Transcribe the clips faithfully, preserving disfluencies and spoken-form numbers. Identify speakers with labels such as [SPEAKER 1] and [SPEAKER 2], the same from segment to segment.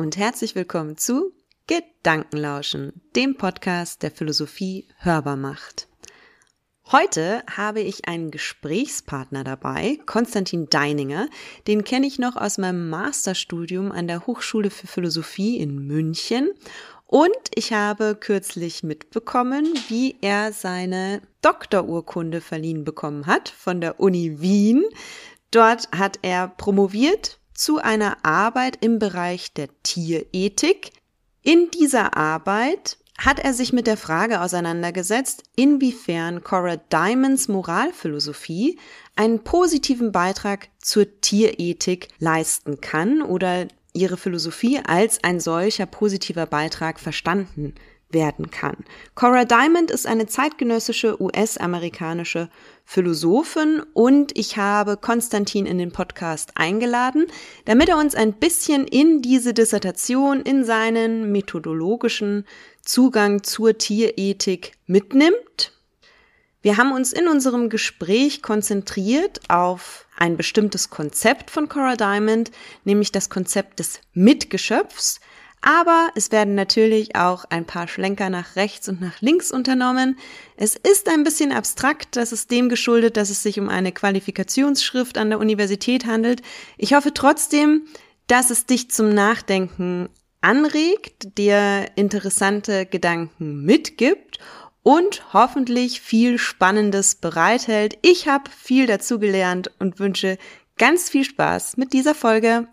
[SPEAKER 1] und herzlich willkommen zu Gedankenlauschen, dem Podcast, der Philosophie hörbar macht. Heute habe ich einen Gesprächspartner dabei, Konstantin Deininger. Den kenne ich noch aus meinem Masterstudium an der Hochschule für Philosophie in München. Und ich habe kürzlich mitbekommen, wie er seine Doktorurkunde verliehen bekommen hat von der Uni Wien. Dort hat er promoviert zu einer Arbeit im Bereich der Tierethik. In dieser Arbeit hat er sich mit der Frage auseinandergesetzt, inwiefern Cora Diamonds Moralphilosophie einen positiven Beitrag zur Tierethik leisten kann oder ihre Philosophie als ein solcher positiver Beitrag verstanden werden kann. Cora Diamond ist eine zeitgenössische U S-amerikanische Philosophin und ich habe Konstantin in den Podcast eingeladen, damit er uns ein bisschen in diese Dissertation, in seinen methodologischen Zugang zur Tierethik mitnimmt. Wir haben uns in unserem Gespräch konzentriert auf ein bestimmtes Konzept von Cora Diamond, nämlich das Konzept des Mitgeschöpfs. Aber es werden natürlich auch ein paar Schlenker nach rechts und nach links unternommen. Es ist ein bisschen abstrakt, das ist dem geschuldet, dass es sich um eine Qualifikationsschrift an der Universität handelt. Ich hoffe trotzdem, dass es dich zum Nachdenken anregt, dir interessante Gedanken mitgibt und hoffentlich viel Spannendes bereithält. Ich habe viel dazugelernt und wünsche ganz viel Spaß mit dieser Folge.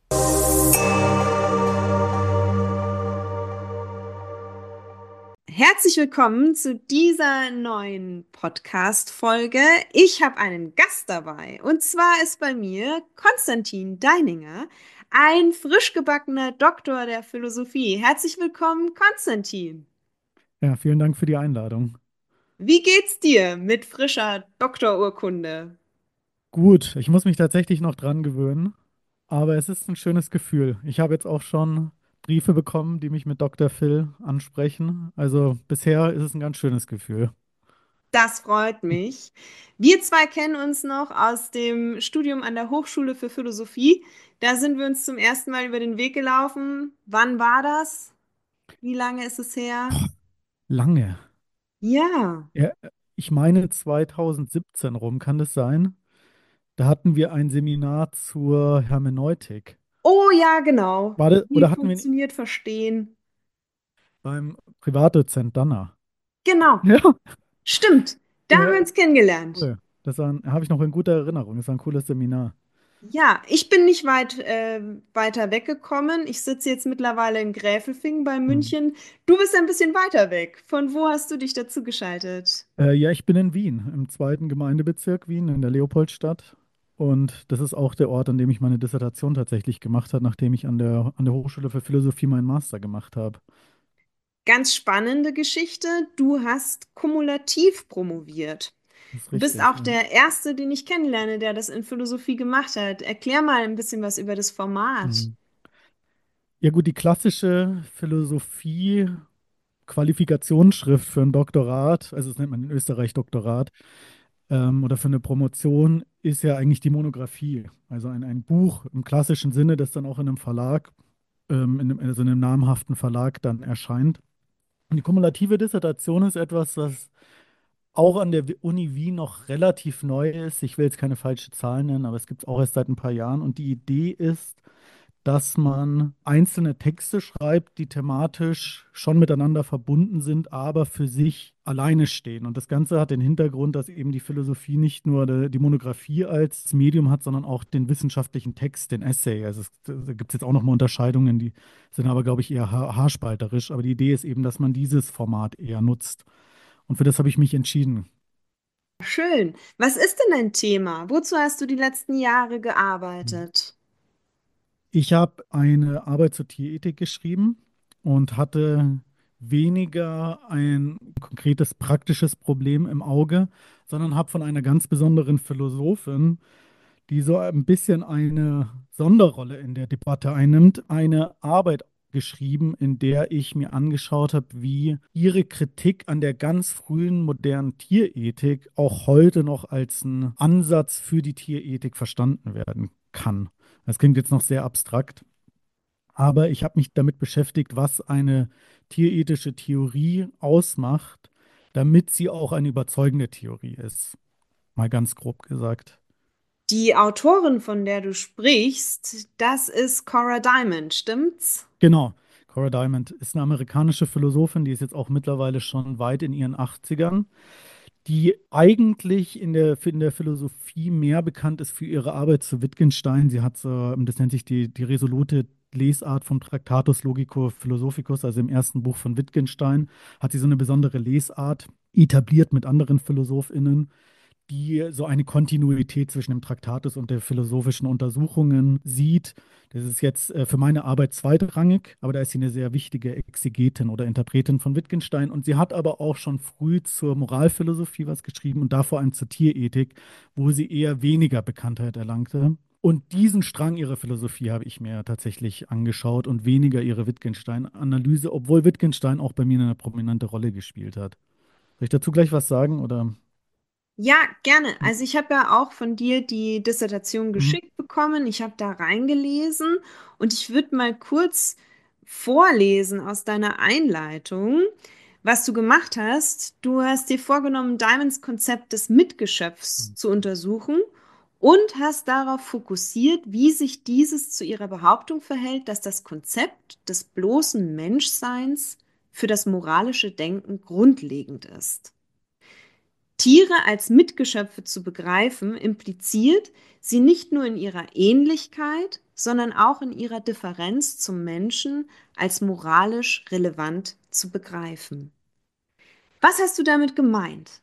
[SPEAKER 1] Herzlich willkommen zu dieser neuen Podcast-Folge. Ich habe einen Gast dabei und zwar ist bei mir Konstantin Deininger, ein frisch gebackener Doktor der Philosophie. Herzlich willkommen, Konstantin.
[SPEAKER 2] Ja, vielen Dank für die Einladung.
[SPEAKER 1] Wie geht's dir mit frischer Doktorurkunde?
[SPEAKER 2] Gut, ich muss mich tatsächlich noch dran gewöhnen, aber es ist ein schönes Gefühl. Ich habe jetzt auch schon Briefe bekommen, die mich mit Doktor Phil ansprechen. Also bisher ist es ein ganz schönes Gefühl.
[SPEAKER 1] Das freut mich. Wir zwei kennen uns noch aus dem Studium an der Hochschule für Philosophie. Da sind wir uns zum ersten Mal über den Weg gelaufen. Wann war das? Wie lange ist es her?
[SPEAKER 2] Lange.
[SPEAKER 1] Ja.
[SPEAKER 2] Ja, ich meine zwanzig siebzehn rum, kann das sein? Da hatten wir ein Seminar zur Hermeneutik.
[SPEAKER 1] Oh ja, genau.
[SPEAKER 2] War das,
[SPEAKER 1] Wie
[SPEAKER 2] oder hatten wir
[SPEAKER 1] funktioniert Verstehen?
[SPEAKER 2] beim Privatdozent Danner?
[SPEAKER 1] Genau.
[SPEAKER 2] Ja,
[SPEAKER 1] Stimmt. Da haben wir
[SPEAKER 2] ja,
[SPEAKER 1] uns kennengelernt.
[SPEAKER 2] cool. Das war ein- habe ich noch in guter Erinnerung. Das war ein cooles Seminar.
[SPEAKER 1] Ja, ich bin nicht weit äh, weiter weggekommen. Ich sitze jetzt mittlerweile in Gräfelfing bei
[SPEAKER 2] Hm.
[SPEAKER 1] München. Du bist ein bisschen weiter weg. Von wo hast du dich dazu geschaltet?
[SPEAKER 2] Äh, ja, ich bin in Wien, im zweiten Gemeindebezirk Wien, in der Leopoldstadt. Und das ist auch der Ort, an dem ich meine Dissertation tatsächlich gemacht habe, nachdem ich an der, an der Hochschule für Philosophie meinen Master gemacht habe.
[SPEAKER 1] Ganz spannende Geschichte. Du hast kumulativ promoviert.
[SPEAKER 2] Das ist
[SPEAKER 1] Du bist
[SPEAKER 2] richtig.
[SPEAKER 1] auch
[SPEAKER 2] Ja.
[SPEAKER 1] der Erste, den ich kennenlerne, der das in Philosophie gemacht hat. Erklär mal ein bisschen was über das Format.
[SPEAKER 2] Mhm. Ja gut, die klassische Philosophie-Qualifikationsschrift für ein Doktorat, also das nennt man in Österreich Doktorat, ähm, oder für eine Promotion, ist ja eigentlich die Monographie. Also ein, ein Buch im klassischen Sinne, das dann auch in einem Verlag, ähm, in einem, also in einem namhaften Verlag dann erscheint. Und die kumulative Dissertation ist etwas, was auch an der Uni Wien noch relativ neu ist. Ich will jetzt keine falschen Zahlen nennen, aber es gibt es auch erst seit ein paar Jahren. Und die Idee ist, dass man einzelne Texte schreibt, die thematisch schon miteinander verbunden sind, aber für sich alleine stehen. Und das Ganze hat den Hintergrund, dass eben die Philosophie nicht nur die, die Monographie als Medium hat, sondern auch den wissenschaftlichen Text, den Essay. Also es, da gibt es jetzt auch nochmal Unterscheidungen, die sind aber, glaube ich, eher ha haarspalterisch. Aber die Idee ist eben, dass man dieses Format eher nutzt. Und für das habe ich mich entschieden.
[SPEAKER 1] Schön. Was ist denn dein Thema? Wozu hast du die letzten Jahre gearbeitet?
[SPEAKER 2] Ich habe eine Arbeit zur Tierethik geschrieben und hatte weniger ein konkretes praktisches Problem im Auge, sondern habe von einer ganz besonderen Philosophin, die so ein bisschen eine Sonderrolle in der Debatte einnimmt, eine Arbeit geschrieben, in der ich mir angeschaut habe, wie ihre Kritik an der ganz frühen modernen Tierethik auch heute noch als ein Ansatz für die Tierethik verstanden werden kann. Das klingt jetzt noch sehr abstrakt, Aber ich habe mich damit beschäftigt, was eine tierethische Theorie ausmacht, damit sie auch eine überzeugende Theorie ist. Mal ganz grob gesagt.
[SPEAKER 1] Die Autorin, von der du sprichst, das ist Cora Diamond, stimmt's?
[SPEAKER 2] Genau. Cora Diamond ist eine amerikanische Philosophin, die ist jetzt auch mittlerweile schon weit in ihren Achtzigern, die eigentlich in der, in der Philosophie mehr bekannt ist für ihre Arbeit zu Wittgenstein. Sie hat so, das nennt sich die, die resolute Lesart vom Tractatus Logico Philosophicus, also im ersten Buch von Wittgenstein, hat sie so eine besondere Lesart etabliert mit anderen PhilosophInnen, die so eine Kontinuität zwischen dem Traktatus und der philosophischen Untersuchungen sieht. Das ist jetzt äh, für meine Arbeit zweitrangig, aber da ist sie eine sehr wichtige Exegetin oder Interpretin von Wittgenstein. Und sie hat aber auch schon früh zur Moralphilosophie was geschrieben und da vor allem zur Tierethik, wo sie eher weniger Bekanntheit erlangte. Und diesen Strang ihrer Philosophie habe ich mir tatsächlich angeschaut und weniger ihre Wittgenstein-Analyse, obwohl Wittgenstein auch bei mir eine prominente Rolle gespielt hat. Soll ich dazu gleich was sagen oder?
[SPEAKER 1] Ja, gerne. Also ich habe ja auch von dir die Dissertation
[SPEAKER 2] Hm?
[SPEAKER 1] geschickt bekommen. Ich habe da reingelesen und ich würde mal kurz vorlesen aus deiner Einleitung, was du gemacht hast. Du hast dir vorgenommen, Diamonds Konzept des Mitgeschöpfs zu untersuchen und hast darauf fokussiert, wie sich dieses zu ihrer Behauptung verhält, dass das Konzept des bloßen Menschseins für das moralische Denken grundlegend ist. Tiere als Mitgeschöpfe zu begreifen, impliziert, sie nicht nur in ihrer Ähnlichkeit, sondern auch in ihrer Differenz zum Menschen als moralisch relevant zu begreifen. Was hast du damit gemeint?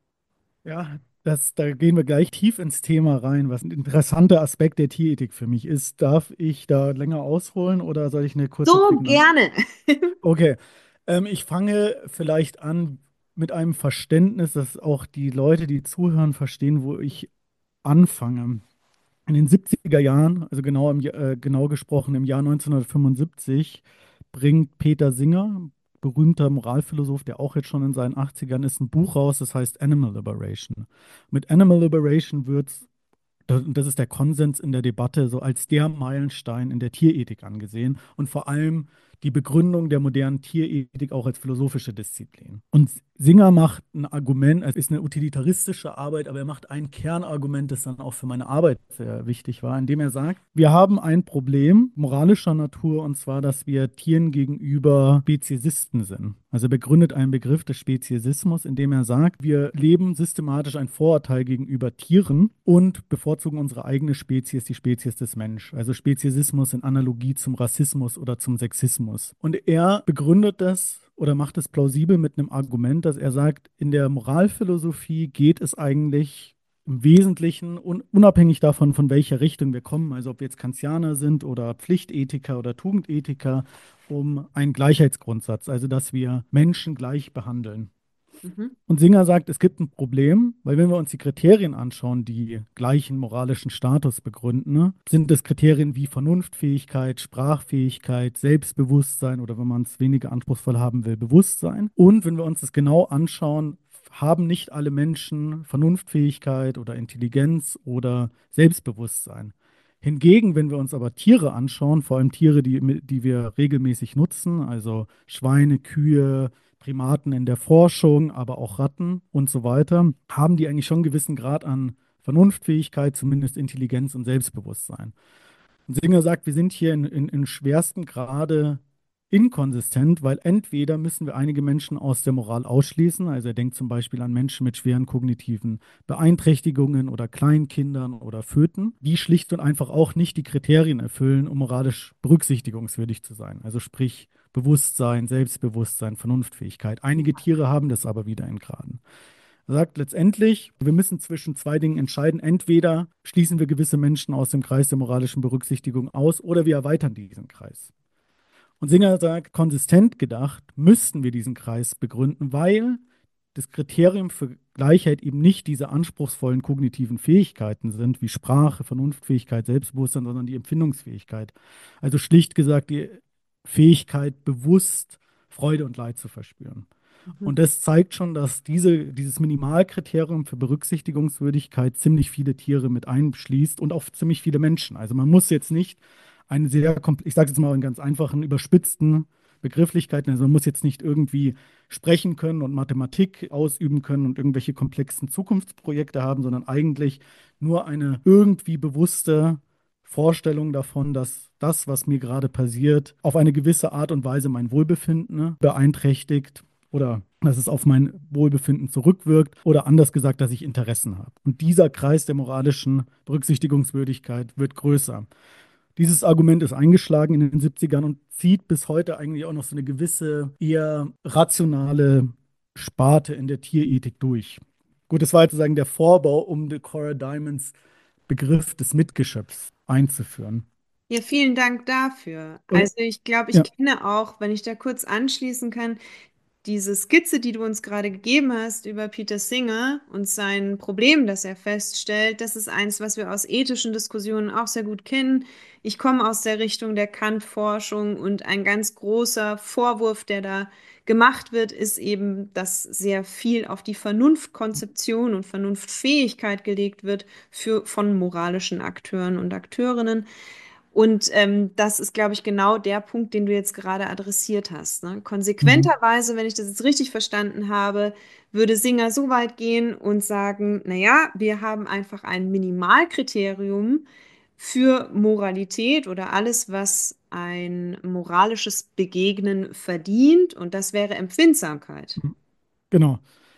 [SPEAKER 2] Ja, das, da gehen wir gleich tief ins Thema rein, was ein interessanter Aspekt der Tierethik für mich ist. Darf ich da länger ausholen oder soll ich eine kurze
[SPEAKER 1] So
[SPEAKER 2] prägnante?
[SPEAKER 1] gerne.
[SPEAKER 2] Okay, ähm, ich fange vielleicht an mit einem Verständnis, dass auch die Leute, die zuhören, verstehen, wo ich anfange. In den siebziger Jahren, also genau, im, Ja- äh, genau gesprochen im Jahr neunzehnhundertfünfundsiebzig, bringt Peter Singer, berühmter Moralphilosoph, der auch jetzt schon in seinen achtzigern ist, ein Buch raus, das heißt Animal Liberation. Mit Animal Liberation wird, und das ist der Konsens in der Debatte, so als der Meilenstein in der Tierethik angesehen und vor allem die Begründung der modernen Tierethik auch als philosophische Disziplin. Und Singer macht ein Argument, es ist eine utilitaristische Arbeit, aber er macht ein Kernargument, das dann auch für meine Arbeit sehr wichtig war, indem er sagt, wir haben ein Problem moralischer Natur, und zwar, dass wir Tieren gegenüber Speziesisten sind. Also er begründet einen Begriff des Speziesismus, indem er sagt, wir leben systematisch ein Vorurteil gegenüber Tieren und bevorzugen unsere eigene Spezies, die Spezies des Menschen. Also Speziesismus in Analogie zum Rassismus oder zum Sexismus. Und er begründet das oder macht es plausibel mit einem Argument, dass er sagt, in der Moralphilosophie geht es eigentlich im Wesentlichen, un unabhängig davon, von welcher Richtung wir kommen, also ob wir jetzt Kantianer sind oder Pflichtethiker oder Tugendethiker, um einen Gleichheitsgrundsatz, also dass wir Menschen gleich behandeln.
[SPEAKER 1] Mhm.
[SPEAKER 2] Und Singer sagt, es gibt ein Problem, weil wenn wir uns die Kriterien anschauen, die gleichen moralischen Status begründen, ne, sind es Kriterien wie Vernunftfähigkeit, Sprachfähigkeit, Selbstbewusstsein oder wenn man es weniger anspruchsvoll haben will, Bewusstsein. Und wenn wir uns das genau anschauen, haben nicht alle Menschen Vernunftfähigkeit oder Intelligenz oder Selbstbewusstsein. Hingegen, wenn wir uns aber Tiere anschauen, vor allem Tiere, die, die wir regelmäßig nutzen, also Schweine, Kühe, Primaten in der Forschung, aber auch Ratten und so weiter, haben die eigentlich schon einen gewissen Grad an Vernunftfähigkeit, zumindest Intelligenz und Selbstbewusstsein. Und Singer sagt, wir sind hier in, in, in schwersten Grade inkonsistent, weil entweder müssen wir einige Menschen aus der Moral ausschließen, also er denkt zum Beispiel an Menschen mit schweren kognitiven Beeinträchtigungen oder Kleinkindern oder Föten, die schlicht und einfach auch nicht die Kriterien erfüllen, um moralisch berücksichtigungswürdig zu sein. Also sprich Bewusstsein, Selbstbewusstsein, Vernunftfähigkeit. Einige Tiere haben das aber wieder in Graden. Er sagt letztendlich, wir müssen zwischen zwei Dingen entscheiden. Entweder schließen wir gewisse Menschen aus dem Kreis der moralischen Berücksichtigung aus oder wir erweitern diesen Kreis. Und Singer sagt, konsistent gedacht, müssten wir diesen Kreis begründen, weil das Kriterium für Gleichheit eben nicht diese anspruchsvollen kognitiven Fähigkeiten sind, wie Sprache, Vernunftfähigkeit, Selbstbewusstsein, sondern die Empfindungsfähigkeit. Also schlicht gesagt die Fähigkeit, bewusst Freude und Leid zu verspüren.
[SPEAKER 1] Mhm.
[SPEAKER 2] Und das zeigt schon, dass diese, dieses Minimalkriterium für Berücksichtigungswürdigkeit ziemlich viele Tiere mit einschließt und auch ziemlich viele Menschen. Also man muss jetzt nicht eine sehr, kompl- ich sage jetzt mal in ganz einfachen, überspitzten Begrifflichkeiten. Also man muss jetzt nicht irgendwie sprechen können und Mathematik ausüben können und irgendwelche komplexen Zukunftsprojekte haben, sondern eigentlich nur eine irgendwie bewusste Vorstellung davon, dass das, was mir gerade passiert, auf eine gewisse Art und Weise mein Wohlbefinden, ne, beeinträchtigt oder dass es auf mein Wohlbefinden zurückwirkt oder anders gesagt, dass ich Interessen habe. Und dieser Kreis der moralischen Berücksichtigungswürdigkeit wird größer. Dieses Argument ist eingeschlagen in den siebzigern und zieht bis heute eigentlich auch noch so eine gewisse, eher rationale Sparte in der Tierethik durch. Gut, das war jetzt sozusagen der Vorbau, um Decorah Diamonds Begriff des Mitgeschöpfs einzuführen.
[SPEAKER 1] Ja, vielen Dank dafür.
[SPEAKER 2] Und
[SPEAKER 1] Also ich glaube, ich
[SPEAKER 2] ja,
[SPEAKER 1] kenne auch, wenn ich da kurz anschließen kann, diese Skizze, die du uns gerade gegeben hast über Peter Singer und sein Problem, das er feststellt, das ist eins, was wir aus ethischen Diskussionen auch sehr gut kennen. Ich komme aus der Richtung der Kant-Forschung und ein ganz großer Vorwurf, der da gemacht wird, ist eben, dass sehr viel auf die Vernunftkonzeption und Vernunftfähigkeit gelegt wird für, von moralischen Akteuren und Akteurinnen. Und ähm, das ist, glaube ich, genau der Punkt, den du jetzt gerade adressiert hast. Ne?
[SPEAKER 2] mhm,
[SPEAKER 1] Konsequenterweise, wenn ich das jetzt richtig verstanden habe, würde Singer so weit gehen und sagen, naja, wir haben einfach ein Minimalkriterium für Moralität oder alles, was ein moralisches Begegnen verdient, und das wäre Empfindsamkeit.
[SPEAKER 2] mhm, genau.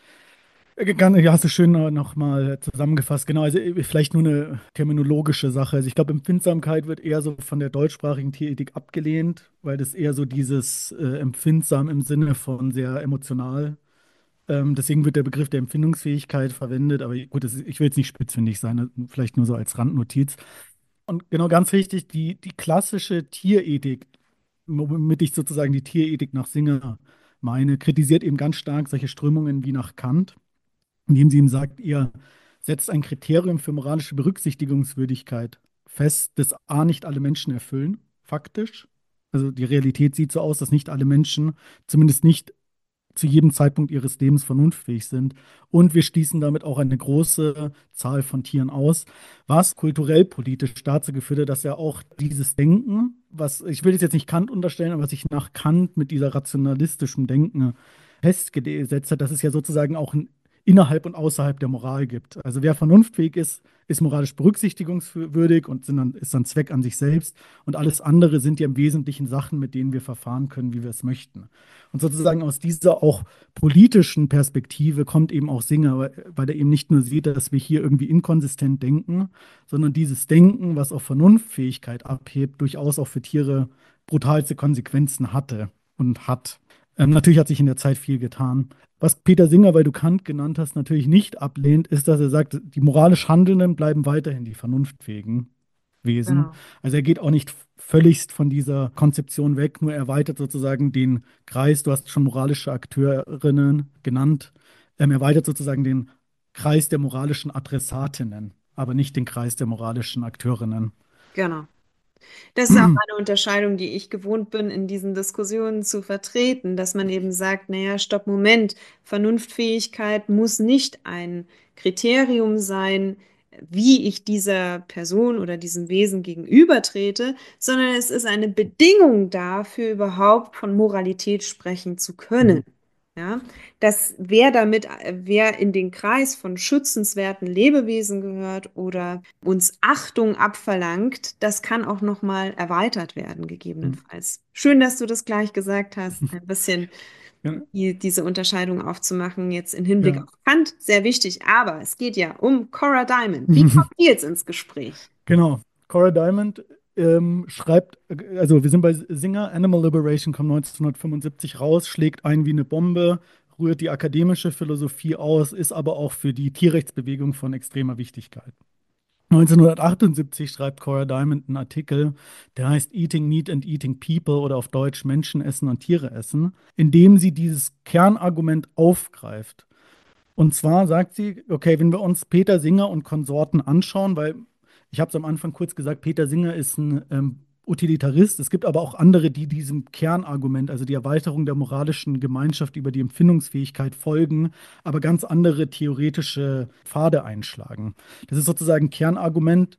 [SPEAKER 2] Äh, gan- Ja, hast du schön nochmal zusammengefasst. Genau, also äh, vielleicht nur eine terminologische Sache. Also ich glaube, Empfindsamkeit wird eher so von der deutschsprachigen Tierethik abgelehnt, weil das eher so dieses äh, empfindsam im Sinne von sehr emotional. Ähm, deswegen wird der Begriff der Empfindungsfähigkeit verwendet. Aber gut, das ist, ich will jetzt nicht spitzfindig sein, das vielleicht nur so als Randnotiz. Und genau ganz wichtig, die, die klassische Tierethik, womit ich sozusagen die Tierethik nach Singer meine, kritisiert eben ganz stark solche Strömungen wie nach Kant, indem sie ihm sagt, ihr setzt ein Kriterium für moralische Berücksichtigungswürdigkeit fest, das A nicht alle Menschen erfüllen, faktisch. Also die Realität sieht so aus, dass nicht alle Menschen, zumindest nicht zu jedem Zeitpunkt ihres Lebens vernunftfähig sind. Und wir schließen damit auch eine große Zahl von Tieren aus, was kulturell politisch dazu geführt hat, dass ja auch dieses Denken, was, ich will das jetzt nicht Kant unterstellen, aber was sich nach Kant mit dieser rationalistischen Denken festgesetzt hat, dass es ja sozusagen auch ein innerhalb und außerhalb der Moral gibt. Also wer vernunftfähig ist, ist moralisch berücksichtigungswürdig und sind dann, ist dann Zweck an sich selbst. Und alles andere sind ja im Wesentlichen Sachen, mit denen wir verfahren können, wie wir es möchten. Und sozusagen aus dieser auch politischen Perspektive kommt eben auch Singer, weil weil er eben nicht nur sieht, dass wir hier irgendwie inkonsistent denken, sondern dieses Denken, was auf Vernunftfähigkeit abhebt, durchaus auch für Tiere brutalste Konsequenzen hatte und hat. Ähm, natürlich hat sich in der Zeit viel getan. Was Peter Singer, weil du Kant genannt hast, natürlich nicht ablehnt, ist, dass er sagt, die moralisch Handelnden bleiben weiterhin die vernunftfähigen Wesen.
[SPEAKER 1] Genau.
[SPEAKER 2] Also er geht auch nicht völligst von dieser Konzeption weg, nur erweitert sozusagen den Kreis. Du hast schon moralische Akteurinnen genannt. Ähm, erweitert sozusagen den Kreis der moralischen Adressatinnen, aber nicht den Kreis der moralischen Akteurinnen.
[SPEAKER 1] Genau. Das ist auch eine Unterscheidung, die ich gewohnt bin, in diesen Diskussionen zu vertreten, dass man eben sagt, naja, stopp, Moment, Vernunftfähigkeit muss nicht ein Kriterium sein, wie ich dieser Person oder diesem Wesen gegenübertrete, sondern es ist eine Bedingung dafür, überhaupt von Moralität sprechen zu können.
[SPEAKER 2] Mhm.
[SPEAKER 1] Ja, dass wer damit, wer in den Kreis von schützenswerten Lebewesen gehört oder uns Achtung abverlangt, das kann auch noch mal erweitert werden,
[SPEAKER 2] Mhm.
[SPEAKER 1] gegebenenfalls. Schön, dass du das gleich gesagt hast, ein bisschen
[SPEAKER 2] Ja,
[SPEAKER 1] die, diese Unterscheidung aufzumachen, jetzt im Hinblick
[SPEAKER 2] ja.
[SPEAKER 1] auf Kant, sehr wichtig. Aber es geht ja um Cora Diamond. Wie kommt die jetzt ins Gespräch?
[SPEAKER 2] Genau. Cora Diamond ähm, schreibt, äh, also wir sind bei Singer, Animal Liberation kommt neunzehnhundertfünfundsiebzig raus, schlägt ein wie eine Bombe, rührt die akademische Philosophie aus, ist aber auch für die Tierrechtsbewegung von extremer Wichtigkeit. neunzehnhundertachtundsiebzig schreibt Cora Diamond einen Artikel, der heißt Eating Meat and Eating People oder auf Deutsch Menschen essen und Tiere essen, in dem sie dieses Kernargument aufgreift. Und zwar sagt sie, okay, wenn wir uns Peter Singer und Konsorten anschauen, weil ich habe es am Anfang kurz gesagt, Peter Singer ist ein ähm, Utilitarist. Es gibt aber auch andere, die diesem Kernargument, also die Erweiterung der moralischen Gemeinschaft über die Empfindungsfähigkeit folgen, aber ganz andere theoretische Pfade einschlagen. Das ist sozusagen ein Kernargument.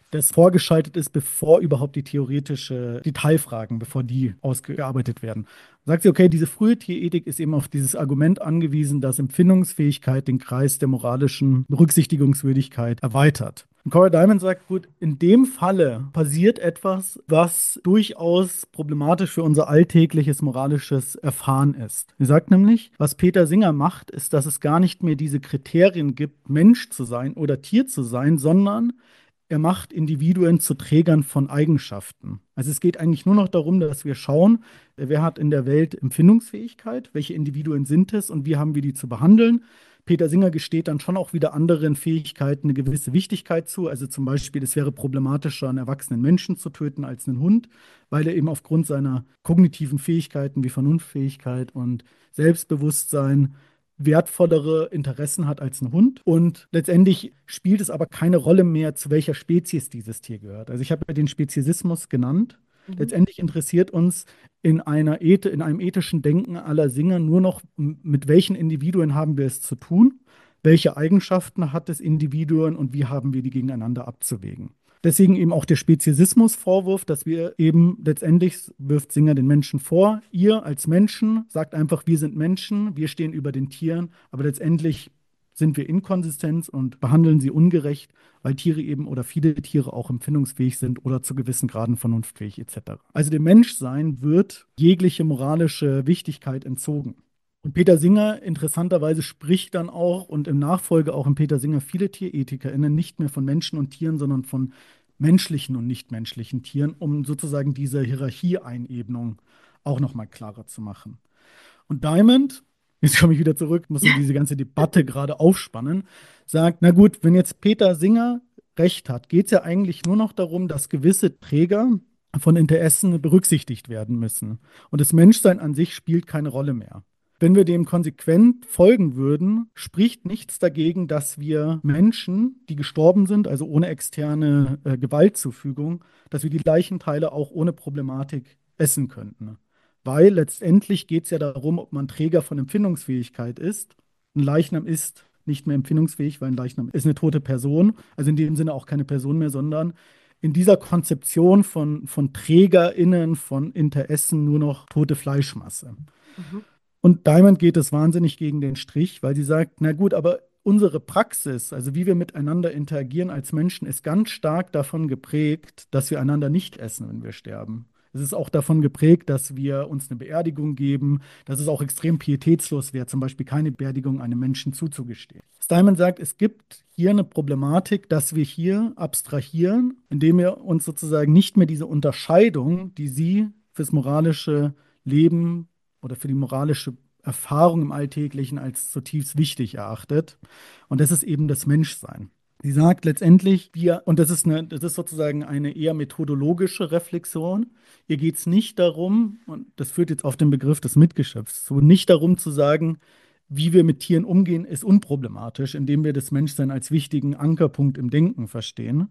[SPEAKER 2] das vorgeschaltet ist, bevor überhaupt die theoretische Detailfragen, bevor die ausgearbeitet werden. Sagt sie, okay, diese frühe Tierethik ist eben auf dieses Argument angewiesen, dass Empfindungsfähigkeit den Kreis der moralischen Berücksichtigungswürdigkeit erweitert. Und Cora Diamond sagt, gut, in dem Falle passiert etwas, was durchaus problematisch für unser alltägliches moralisches Erfahren ist. Sie sagt nämlich, was Peter Singer macht, ist, dass es gar nicht mehr diese Kriterien gibt, Mensch zu sein oder Tier zu sein, sondern er macht Individuen zu Trägern von Eigenschaften. Also es geht eigentlich nur noch darum, dass wir schauen, wer hat in der Welt Empfindungsfähigkeit, welche Individuen sind es und wie haben wir die zu behandeln. Peter Singer gesteht dann schon auch wieder anderen Fähigkeiten eine gewisse Wichtigkeit zu. Also zum Beispiel, es wäre problematischer, einen erwachsenen Menschen zu töten als einen Hund, weil er eben aufgrund seiner kognitiven Fähigkeiten wie Vernunftfähigkeit und Selbstbewusstsein wertvollere Interessen hat als ein Hund. Und letztendlich spielt es aber keine Rolle mehr, zu welcher Spezies dieses Tier gehört. Also ich habe ja den Speziesismus genannt. Mhm. Letztendlich interessiert uns in einer Eth in einem ethischen Denken aller Singer nur noch, mit welchen Individuen haben wir es zu tun, welche Eigenschaften hat das Individuum und wie haben wir die gegeneinander abzuwägen. Deswegen eben auch der Speziesismus-Vorwurf, dass wir eben letztendlich, wirft Singer den Menschen vor, ihr als Menschen sagt einfach, wir sind Menschen, wir stehen über den Tieren, aber letztendlich sind wir inkonsistent und behandeln sie ungerecht, weil Tiere eben oder viele Tiere auch empfindungsfähig sind oder zu gewissen Graden vernunftfähig et cetera. Also dem Menschsein wird jegliche moralische Wichtigkeit entzogen. Und Peter Singer interessanterweise spricht dann auch und im Nachfolge auch in Peter Singer viele TierethikerInnen nicht mehr von Menschen und Tieren, sondern von menschlichen und nichtmenschlichen Tieren, um sozusagen diese Hierarchieeinebnung auch nochmal klarer zu machen. Und Diamond, jetzt komme ich wieder zurück, muss diese ganze Debatte gerade aufspannen, sagt, na gut, wenn jetzt Peter Singer recht hat, geht es ja eigentlich nur noch darum, dass gewisse Träger von Interessen berücksichtigt werden müssen. Und das Menschsein an sich spielt keine Rolle mehr. Wenn wir dem konsequent folgen würden, spricht nichts dagegen, dass wir Menschen, die gestorben sind, also ohne externe äh, Gewaltzufügung, dass wir die Leichenteile auch ohne Problematik essen könnten. Weil letztendlich geht es ja darum, ob man Träger von Empfindungsfähigkeit ist. Ein Leichnam ist nicht mehr empfindungsfähig, weil ein Leichnam ist eine tote Person, also in dem Sinne auch keine Person mehr, sondern in dieser Konzeption von, von TrägerInnen, von Interessen nur noch tote Fleischmasse. Mhm. Und Diamond geht es wahnsinnig gegen den Strich, weil sie sagt, na gut, aber unsere Praxis, also wie wir miteinander interagieren als Menschen, ist ganz stark davon geprägt, dass wir einander nicht essen, wenn wir sterben. Es ist auch davon geprägt, dass wir uns eine Beerdigung geben, dass es auch extrem pietätslos wäre, zum Beispiel keine Beerdigung einem Menschen zuzugestehen. Diamond sagt, es gibt hier eine Problematik, dass wir hier abstrahieren, indem wir uns sozusagen nicht mehr diese Unterscheidung, die sie fürs moralische Leben oder für die moralische Erfahrung im Alltäglichen als zutiefst wichtig erachtet. Und das ist eben das Menschsein. Sie sagt letztendlich, wir, und das ist, eine, das ist sozusagen eine eher methodologische Reflexion, ihr geht es nicht darum, und das führt jetzt auf den Begriff des Mitgeschöpfs zu, nicht darum zu sagen, wie wir mit Tieren umgehen, ist unproblematisch, indem wir das Menschsein als wichtigen Ankerpunkt im Denken verstehen,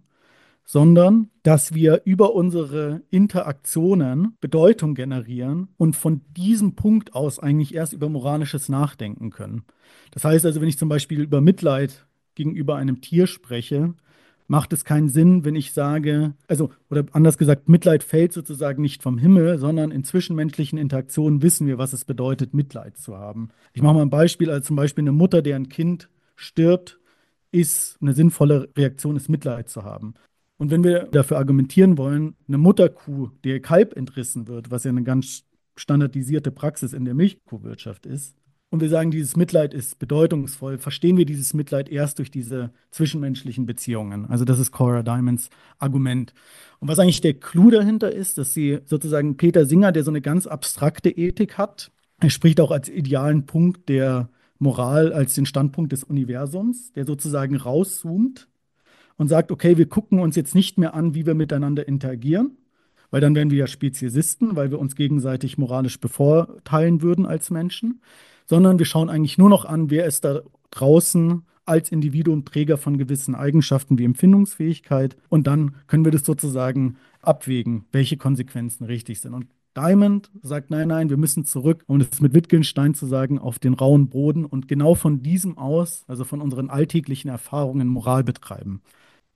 [SPEAKER 2] sondern dass wir über unsere Interaktionen Bedeutung generieren und von diesem Punkt aus eigentlich erst über moralisches Nachdenken können. Das heißt also, wenn ich zum Beispiel über Mitleid gegenüber einem Tier spreche, macht es keinen Sinn, wenn ich sage, also, oder anders gesagt, Mitleid fällt sozusagen nicht vom Himmel, sondern in zwischenmenschlichen Interaktionen wissen wir, was es bedeutet, Mitleid zu haben. Ich mache mal ein Beispiel, also zum Beispiel eine Mutter, deren Kind stirbt, ist eine sinnvolle Reaktion, ist Mitleid zu haben. Und wenn wir dafür argumentieren wollen, eine Mutterkuh, der ihr Kalb entrissen wird, was ja eine ganz standardisierte Praxis in der Milchkuhwirtschaft ist, und wir sagen, dieses Mitleid ist bedeutungsvoll, verstehen wir dieses Mitleid erst durch diese zwischenmenschlichen Beziehungen. Also das ist Cora Diamonds Argument. Und was eigentlich der Clou dahinter ist, dass sie sozusagen Peter Singer, der so eine ganz abstrakte Ethik hat, er spricht auch als idealen Punkt der Moral, als den Standpunkt des Universums, der sozusagen rauszoomt und sagt, okay, wir gucken uns jetzt nicht mehr an, wie wir miteinander interagieren, weil dann wären wir ja Speziesisten, weil wir uns gegenseitig moralisch bevorteilen würden als Menschen, sondern wir schauen eigentlich nur noch an, wer ist da draußen als Individuum Träger von gewissen Eigenschaften wie Empfindungsfähigkeit und dann können wir das sozusagen abwägen, welche Konsequenzen richtig sind. Und Diamond sagt, nein, nein, wir müssen zurück, um es mit Wittgenstein zu sagen, auf den rauen Boden und genau von diesem aus, also von unseren alltäglichen Erfahrungen, Moral betreiben.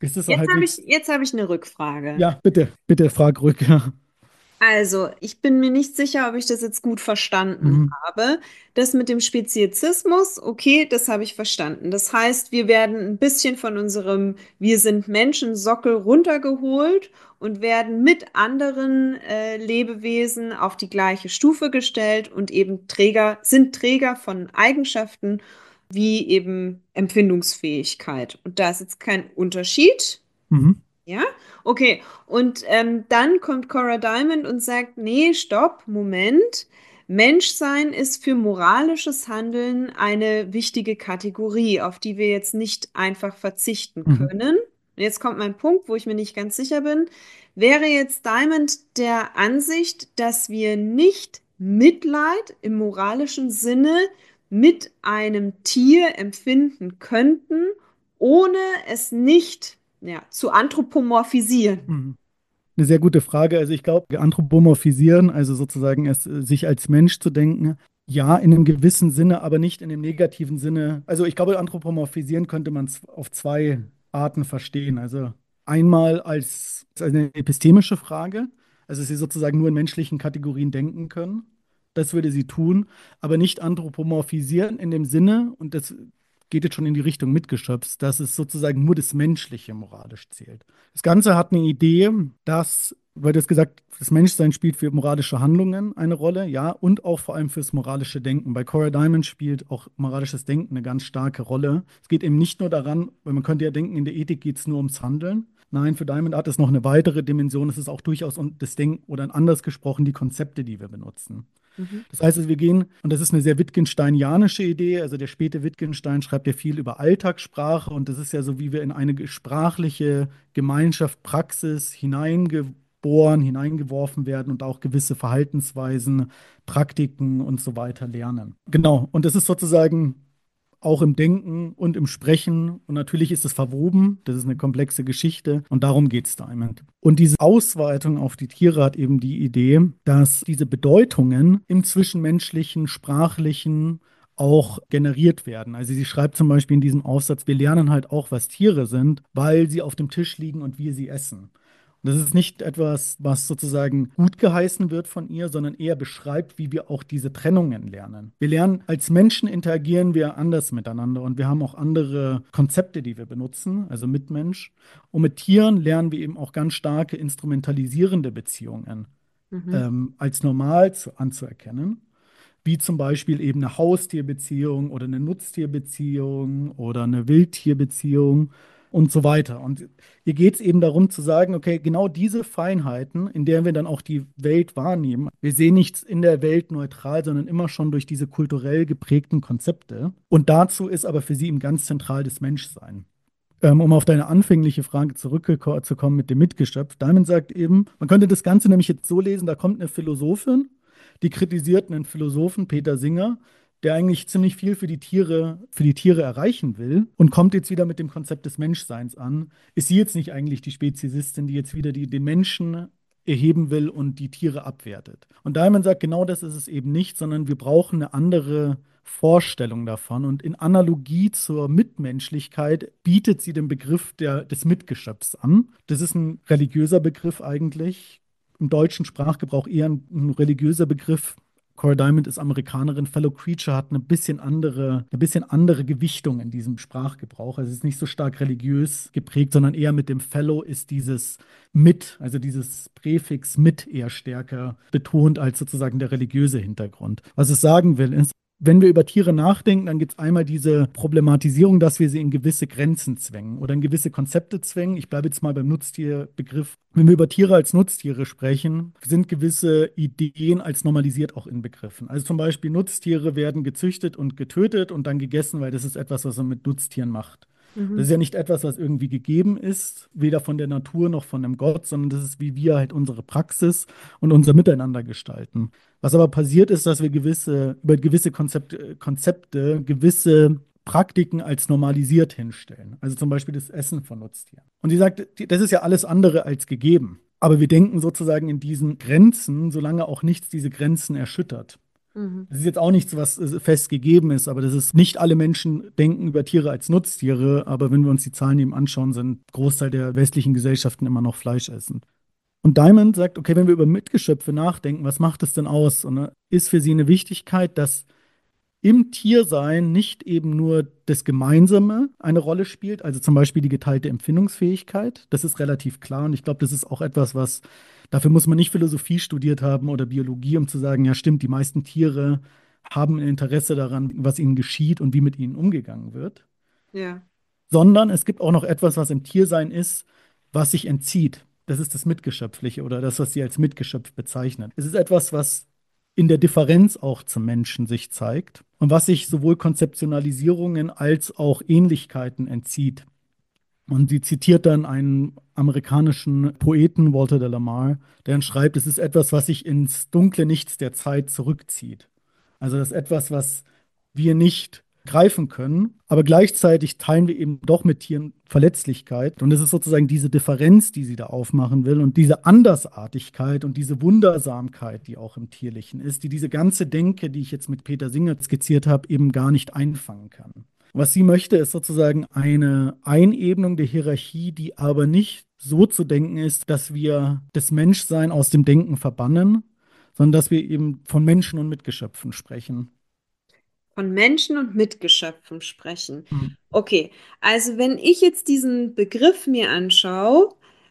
[SPEAKER 2] Ist das so
[SPEAKER 1] Jetzt habe
[SPEAKER 2] halbwegs?
[SPEAKER 1] ich, jetzt habe ich eine Rückfrage.
[SPEAKER 2] Ja, bitte, bitte frag rück. Ja.
[SPEAKER 1] Also, ich bin mir nicht sicher, ob ich das jetzt gut verstanden
[SPEAKER 2] Mhm.
[SPEAKER 1] habe. Das mit dem Speziesismus, okay, das habe ich verstanden. Das heißt, wir werden ein bisschen von unserem Wir sind Menschen-Sockel runtergeholt und werden mit anderen äh, Lebewesen auf die gleiche Stufe gestellt und eben Träger, sind Träger von Eigenschaften wie eben Empfindungsfähigkeit. Und da ist jetzt kein Unterschied.
[SPEAKER 2] Mhm.
[SPEAKER 1] Ja, okay. Und ähm, dann kommt Cora Diamond und sagt, nee, stopp, Moment. Menschsein ist für moralisches Handeln eine wichtige Kategorie, auf die wir jetzt nicht einfach verzichten
[SPEAKER 2] Mhm.
[SPEAKER 1] können. Und jetzt kommt mein Punkt, wo ich mir nicht ganz sicher bin. Wäre jetzt Diamond der Ansicht, dass wir nicht Mitleid im moralischen Sinne mit einem Tier empfinden könnten, ohne es nicht ja, zu anthropomorphisieren.
[SPEAKER 2] Mhm. Eine sehr gute Frage. Also ich glaube, anthropomorphisieren, also sozusagen es äh, sich als Mensch zu denken, ja, in einem gewissen Sinne, aber nicht in dem negativen Sinne. Also ich glaube, anthropomorphisieren könnte man es auf zwei Arten verstehen. Also einmal als, als eine epistemische Frage, also sie sozusagen nur in menschlichen Kategorien denken können. Das würde sie tun, aber nicht anthropomorphisieren in dem Sinne, und das geht jetzt schon in die Richtung Mitgeschöpfs, dass es sozusagen nur das Menschliche moralisch zählt. Das Ganze hat eine Idee, dass, weil du hast gesagt, das Menschsein spielt für moralische Handlungen eine Rolle, ja, und auch vor allem fürs moralische Denken. Bei Cora Diamond spielt auch moralisches Denken eine ganz starke Rolle. Es geht eben nicht nur daran, weil man könnte ja denken, in der Ethik geht es nur ums Handeln. Nein, für Diamond hat es noch eine weitere Dimension. Es ist auch durchaus das Denken oder anders gesprochen die Konzepte, die wir benutzen.
[SPEAKER 1] Mhm.
[SPEAKER 2] Das heißt, also wir gehen, und das ist eine sehr Wittgensteinianische Idee, also der späte Wittgenstein schreibt ja viel über Alltagssprache und das ist ja so, wie wir in eine sprachliche Gemeinschaft, Praxis hineingeboren, hineingeworfen werden und auch gewisse Verhaltensweisen, Praktiken und so weiter lernen. Genau, und das ist sozusagen auch im Denken und im Sprechen. Und natürlich ist es verwoben. Das ist eine komplexe Geschichte. Und darum geht es Diamond. Und diese Ausweitung auf die Tiere hat eben die Idee, dass diese Bedeutungen im zwischenmenschlichen, sprachlichen auch generiert werden. Also sie schreibt zum Beispiel in diesem Aufsatz, wir lernen halt auch, was Tiere sind, weil sie auf dem Tisch liegen und wir sie essen. Das ist nicht etwas, was sozusagen gut geheißen wird von ihr, sondern eher beschreibt, wie wir auch diese Trennungen lernen. Wir lernen, als Menschen interagieren wir anders miteinander und wir haben auch andere Konzepte, die wir benutzen, also Mitmensch. Und mit Tieren lernen wir eben auch ganz starke instrumentalisierende Beziehungen
[SPEAKER 1] Mhm.
[SPEAKER 2] ähm, als normal zu, anzuerkennen, wie zum Beispiel eben eine Haustierbeziehung oder eine Nutztierbeziehung oder eine Wildtierbeziehung und so weiter. Und hier geht es eben darum zu sagen, okay, genau diese Feinheiten, in der wir dann auch die Welt wahrnehmen, wir sehen nichts in der Welt neutral, sondern immer schon durch diese kulturell geprägten Konzepte. Und dazu ist aber für sie eben ganz zentral das Menschsein. Ähm, um auf deine anfängliche Frage zurückzukommen mit dem Mitgeschöpf. Diamond sagt eben, man könnte das Ganze nämlich jetzt so lesen, da kommt eine Philosophin, die kritisiert einen Philosophen, Peter Singer, der eigentlich ziemlich viel für die Tiere, für die Tiere erreichen will und kommt jetzt wieder mit dem Konzept des Menschseins an. Ist sie jetzt nicht eigentlich die Speziesistin, die jetzt wieder die, den Menschen erheben will und die Tiere abwertet? Und Diamond sagt, genau das ist es eben nicht, sondern wir brauchen eine andere Vorstellung davon. Und in Analogie zur Mitmenschlichkeit bietet sie den Begriff der, des Mitgeschöpfs an. Das ist ein religiöser Begriff eigentlich. Im deutschen Sprachgebrauch eher ein, ein religiöser Begriff. Cora Diamond ist Amerikanerin. Fellow Creature hat eine bisschen andere, eine bisschen andere Gewichtung in diesem Sprachgebrauch. Also es ist nicht so stark religiös geprägt, sondern eher mit dem Fellow ist dieses mit, also dieses Präfix mit eher stärker betont als sozusagen der religiöse Hintergrund. Was es sagen will, ist, wenn wir über Tiere nachdenken, dann gibt es einmal diese Problematisierung, dass wir sie in gewisse Grenzen zwängen oder in gewisse Konzepte zwängen. Ich bleibe jetzt mal beim Nutztierbegriff. Wenn wir über Tiere als Nutztiere sprechen, sind gewisse Ideen als normalisiert auch inbegriffen. Also zum Beispiel Nutztiere werden gezüchtet und getötet und dann gegessen, weil das ist etwas, was man mit Nutztieren macht. Das
[SPEAKER 1] Mhm.
[SPEAKER 2] ist ja nicht etwas, was irgendwie gegeben ist, weder von der Natur noch von einem Gott, sondern das ist, wie wir halt unsere Praxis und unser Miteinander gestalten. Was aber passiert ist, dass wir gewisse, über gewisse Konzepte, Konzepte gewisse Praktiken als normalisiert hinstellen. Also zum Beispiel das Essen von Nutztieren. Und sie sagt, die- das ist ja alles andere als gegeben. Aber wir denken sozusagen in diesen Grenzen, solange auch nichts diese Grenzen erschüttert.
[SPEAKER 1] Mhm.
[SPEAKER 2] Das ist jetzt auch nichts, was äh, fest gegeben ist, aber das ist nicht alle Menschen denken über Tiere als Nutztiere, aber wenn wir uns die Zahlen eben anschauen, sind Großteil der westlichen Gesellschaften immer noch Fleisch essen. Und Diamond sagt, okay, wenn wir über Mitgeschöpfe nachdenken, was macht es denn aus? Und äh, ist für sie eine Wichtigkeit, dass im Tiersein nicht eben nur das Gemeinsame eine Rolle spielt, also zum Beispiel die geteilte Empfindungsfähigkeit. Das ist relativ klar und ich glaube, das ist auch etwas, was, dafür muss man nicht Philosophie studiert haben oder Biologie, um zu sagen, ja stimmt, die meisten Tiere haben ein Interesse daran, was ihnen geschieht und wie mit ihnen umgegangen wird,
[SPEAKER 1] Ja.
[SPEAKER 2] sondern es gibt auch noch etwas, was im Tiersein ist, was sich entzieht. Das ist das Mitgeschöpfliche oder das, was sie als Mitgeschöpf bezeichnet. Es ist etwas, was in der Differenz auch zum Menschen sich zeigt und was sich sowohl Konzeptionalisierungen als auch Ähnlichkeiten entzieht. Und sie zitiert dann einen amerikanischen Poeten, Walter de la Mare, der dann schreibt, es ist etwas, was sich ins dunkle Nichts der Zeit zurückzieht. Also das ist etwas, was wir nicht greifen können, aber gleichzeitig teilen wir eben doch mit Tieren Verletzlichkeit. Und es ist sozusagen diese Differenz, die sie da aufmachen will und diese Andersartigkeit und diese Wundersamkeit, die auch im Tierlichen ist, die diese ganze Denke, die ich jetzt mit Peter Singer skizziert habe, eben gar nicht einfangen kann. Was sie möchte, ist sozusagen eine Einebnung der Hierarchie, die aber nicht so zu denken ist, dass wir das Menschsein aus dem Denken verbannen, sondern dass wir eben von Menschen und Mitgeschöpfen sprechen.
[SPEAKER 1] Von Menschen und Mitgeschöpfen sprechen.
[SPEAKER 2] Mhm.
[SPEAKER 1] Okay, also wenn ich jetzt diesen Begriff mir anschaue,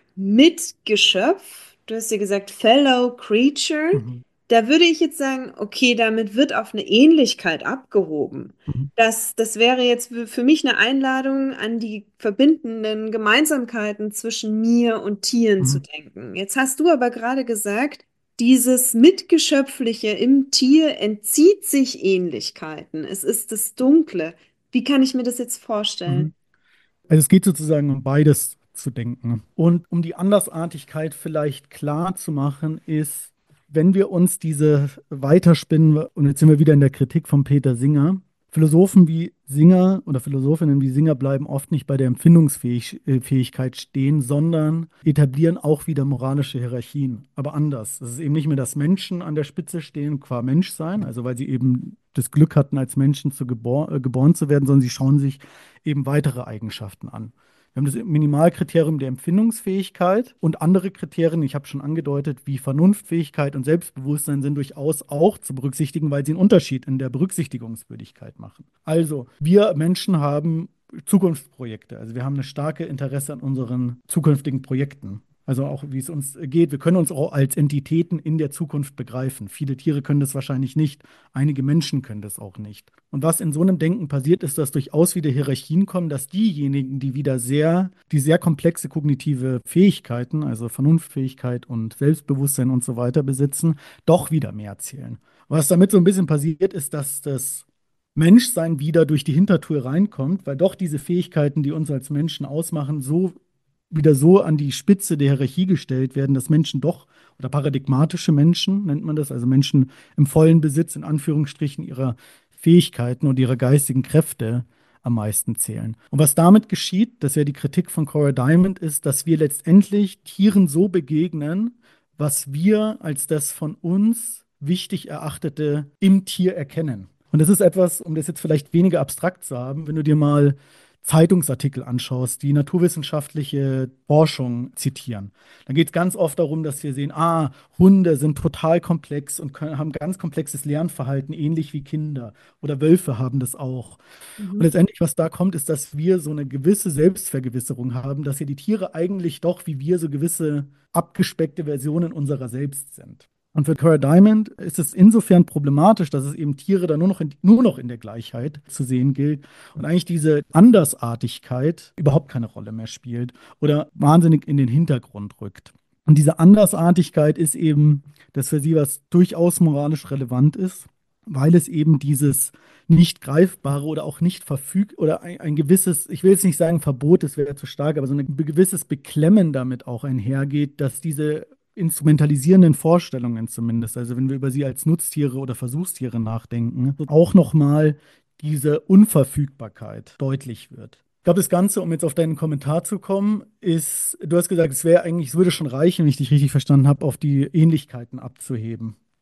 [SPEAKER 1] Mitgeschöpf, du hast ja gesagt Fellow Creature,
[SPEAKER 2] Mhm.
[SPEAKER 1] da würde ich jetzt sagen, okay, damit wird auf eine Ähnlichkeit abgehoben.
[SPEAKER 2] Mhm.
[SPEAKER 1] Das, das wäre jetzt für für mich eine Einladung, an die verbindenden Gemeinsamkeiten zwischen mir und Tieren zu
[SPEAKER 2] Mhm.
[SPEAKER 1] denken. Jetzt hast du aber gerade gesagt, dieses Mitgeschöpfliche im Tier entzieht sich Ähnlichkeiten. Es ist das Dunkle. Wie kann ich mir das jetzt vorstellen?
[SPEAKER 2] Mhm. Also es geht sozusagen um beides zu denken. Und um die Andersartigkeit vielleicht klar zu machen, ist, wenn wir uns diese weiterspinnen, und jetzt sind wir wieder in der Kritik von Peter Singer, Philosophen wie Singer oder Philosophinnen wie Singer bleiben oft nicht bei der Empfindungsfähigkeit stehen, sondern etablieren auch wieder moralische Hierarchien, aber anders. Es ist eben nicht mehr, dass Menschen an der Spitze stehen, qua Menschsein, also weil sie eben das Glück hatten, als Menschen zu gebor äh, geboren zu werden, sondern sie schauen sich eben weitere Eigenschaften an. Wir haben das Minimalkriterium der Empfindungsfähigkeit und andere Kriterien, ich habe schon angedeutet, wie Vernunftfähigkeit und Selbstbewusstsein sind durchaus auch zu berücksichtigen, weil sie einen Unterschied in der Berücksichtigungswürdigkeit machen. Also, wir Menschen haben Zukunftsprojekte. Also wir haben eine starke Interesse an unseren zukünftigen Projekten. Also auch wie es uns geht. Wir können uns auch als Entitäten in der Zukunft begreifen. Viele Tiere können das wahrscheinlich nicht. Einige Menschen können das auch nicht. Und was in so einem Denken passiert, ist, dass durchaus wieder Hierarchien kommen, dass diejenigen, die wieder sehr, die sehr komplexe kognitive Fähigkeiten, also Vernunftfähigkeit und Selbstbewusstsein und so weiter besitzen, doch wieder mehr zählen. Was damit so ein bisschen passiert, ist, dass das Menschsein wieder durch die Hintertür reinkommt, weil doch diese Fähigkeiten, die uns als Menschen ausmachen, so wieder so an die Spitze der Hierarchie gestellt werden, dass Menschen doch, oder paradigmatische Menschen nennt man das, also Menschen im vollen Besitz in Anführungsstrichen ihrer Fähigkeiten und ihrer geistigen Kräfte am meisten zählen. Und was damit geschieht, das ist ja die Kritik von Cora Diamond, ist, dass wir letztendlich Tieren so begegnen, was wir als das von uns wichtig erachtete im Tier erkennen. Und das ist etwas, um das jetzt vielleicht weniger abstrakt zu haben, wenn du dir mal Zeitungsartikel anschaust, die naturwissenschaftliche Forschung zitieren. Dann geht es ganz oft darum, dass wir sehen, ah, Hunde sind total komplex und können, haben ganz komplexes Lernverhalten, ähnlich wie Kinder. Oder Wölfe haben das auch. Und
[SPEAKER 1] Mhm.
[SPEAKER 2] letztendlich, was da kommt, ist, dass wir so eine gewisse Selbstvergewisserung haben, dass ja die Tiere eigentlich doch, wie wir, so gewisse abgespeckte Versionen unserer selbst sind. Und für Cora Diamond ist es insofern problematisch, dass es eben Tiere da nur noch in, nur noch in der Gleichheit zu sehen gilt und eigentlich diese Andersartigkeit überhaupt keine Rolle mehr spielt oder wahnsinnig in den Hintergrund rückt. Und diese Andersartigkeit ist eben das für sie, was durchaus moralisch relevant ist, weil es eben dieses nicht greifbare oder auch nicht verfüg oder ein, ein gewisses, ich will jetzt nicht sagen Verbot, das wäre zu stark, aber so ein gewisses Beklemmen damit auch einhergeht, dass diese instrumentalisierenden Vorstellungen zumindest, also wenn wir über sie als Nutztiere oder Versuchstiere nachdenken, auch nochmal diese Unverfügbarkeit deutlich wird. Ich glaube, das Ganze, um jetzt auf deinen Kommentar zu kommen, ist, du hast gesagt, es wäre eigentlich, es würde schon reichen, wenn ich dich richtig verstanden habe, auf die Ähnlichkeiten abzuheben.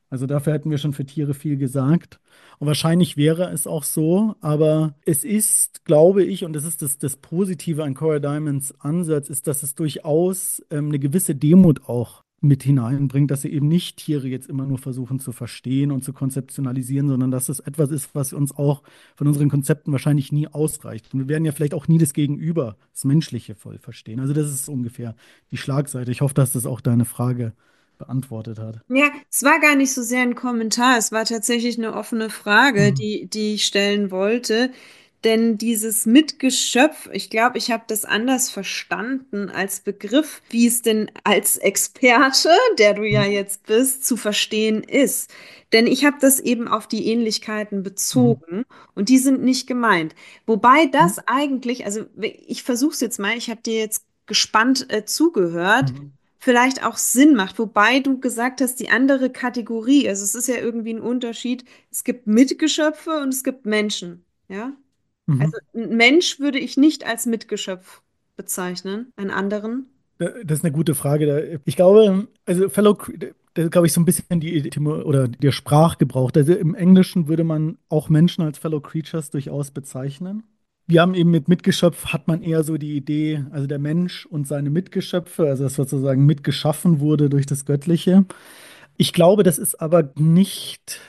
[SPEAKER 2] Also dafür hätten wir schon für Tiere viel gesagt. Und wahrscheinlich wäre es auch so, aber es ist, glaube ich, und das ist das, das Positive an Cora Diamonds Ansatz, ist, dass es durchaus ähm, eine gewisse Demut auch mit hineinbringt, dass sie eben nicht Tiere jetzt immer nur versuchen zu verstehen und zu konzeptionalisieren, sondern dass es etwas ist, was uns auch von unseren Konzepten wahrscheinlich nie ausreicht. Und wir werden ja vielleicht auch nie das Gegenüber, das Menschliche voll verstehen. Also das ist ungefähr die Schlagseite. Ich hoffe, dass das auch deine Frage beantwortet hat.
[SPEAKER 1] Ja, es war gar nicht so sehr ein Kommentar, es war tatsächlich eine offene Frage,
[SPEAKER 2] Mhm.
[SPEAKER 1] die, die ich stellen wollte. Denn dieses Mitgeschöpf, ich glaube, ich habe das anders verstanden als Begriff, wie es denn als Experte, der du ja
[SPEAKER 2] Mhm.
[SPEAKER 1] jetzt bist, zu verstehen ist. Denn ich habe das eben auf die Ähnlichkeiten
[SPEAKER 2] Mhm.
[SPEAKER 1] bezogen und die sind nicht gemeint. Wobei
[SPEAKER 2] Mhm.
[SPEAKER 1] das eigentlich, also ich versuche es jetzt mal, ich habe dir jetzt gespannt äh, zugehört,
[SPEAKER 2] Mhm.
[SPEAKER 1] vielleicht auch Sinn macht, wobei du gesagt hast, die andere Kategorie, also es ist ja irgendwie ein Unterschied, es gibt Mitgeschöpfe und es gibt Menschen, ja?
[SPEAKER 2] Mhm.
[SPEAKER 1] Also ein Mensch würde ich nicht als Mitgeschöpf bezeichnen, einen anderen.
[SPEAKER 2] Da- Das ist eine gute Frage. Da- Ich glaube, also Fellow, Cre- da ist, glaube ich, so ein bisschen die Etym- oder der Sprachgebrauch. Also im Englischen würde man auch Menschen als Fellow Creatures durchaus bezeichnen. Wir haben eben mit Mitgeschöpf hat man eher so die Idee, also der Mensch und seine Mitgeschöpfe, also das sozusagen mitgeschaffen wurde durch das Göttliche. Ich glaube, das ist aber nicht.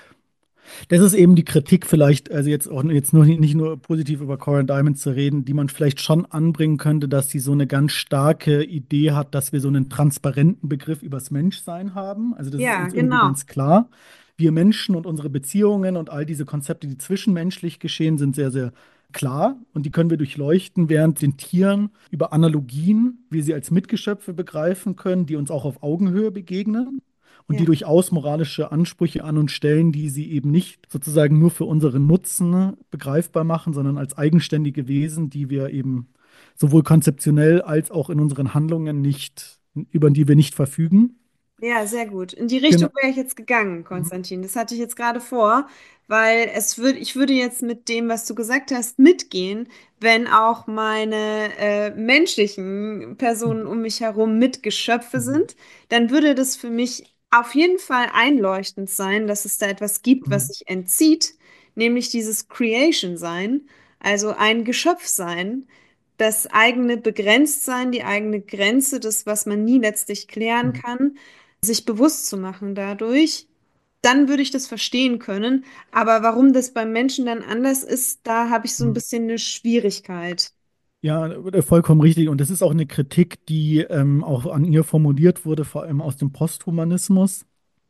[SPEAKER 2] Das ist eben die Kritik vielleicht, also jetzt auch jetzt nur nicht nur positiv über Coral Diamond zu reden, die man vielleicht schon anbringen könnte, dass sie so eine ganz starke Idee hat, dass wir so einen transparenten Begriff übers Menschsein haben. Also das ist
[SPEAKER 1] Ja,
[SPEAKER 2] uns irgendwie
[SPEAKER 1] genau.
[SPEAKER 2] ganz klar. Wir Menschen und unsere Beziehungen und all diese Konzepte, die zwischenmenschlich geschehen, sind sehr, sehr klar und die können wir durchleuchten, während den Tieren über Analogien, wie sie als Mitgeschöpfe begreifen können, die uns auch auf Augenhöhe begegnen und die
[SPEAKER 1] Ja.
[SPEAKER 2] durchaus moralische Ansprüche an uns stellen, die sie eben nicht sozusagen nur für unseren Nutzen begreifbar machen, sondern als eigenständige Wesen, die wir eben sowohl konzeptionell als auch in unseren Handlungen nicht, über die wir nicht verfügen.
[SPEAKER 1] Ja, sehr gut. In die Richtung
[SPEAKER 2] Genau.
[SPEAKER 1] wäre ich jetzt gegangen,
[SPEAKER 2] Mhm.
[SPEAKER 1] Konstantin. Das hatte ich jetzt gerade vor, weil es würde, ich würde jetzt mit dem, was du gesagt hast, mitgehen, wenn auch meine äh, menschlichen Personen um mich herum Mitgeschöpfe
[SPEAKER 2] Mhm.
[SPEAKER 1] sind, dann würde das für mich auf jeden Fall einleuchtend sein, dass es da etwas gibt, was
[SPEAKER 2] Mhm.
[SPEAKER 1] sich entzieht, nämlich dieses Creation sein, also ein Geschöpf sein. Das eigene Begrenztsein, die eigene Grenze, das, was man nie letztlich klären
[SPEAKER 2] Mhm.
[SPEAKER 1] kann, sich bewusst zu machen dadurch, dann würde ich das verstehen können. Aber warum das beim Menschen dann anders ist, da habe ich so ein
[SPEAKER 2] Mhm.
[SPEAKER 1] bisschen eine Schwierigkeit.
[SPEAKER 2] Ja, äh, vollkommen richtig. Und das ist auch eine Kritik, die ähm, auch an ihr formuliert wurde, vor allem aus dem Posthumanismus.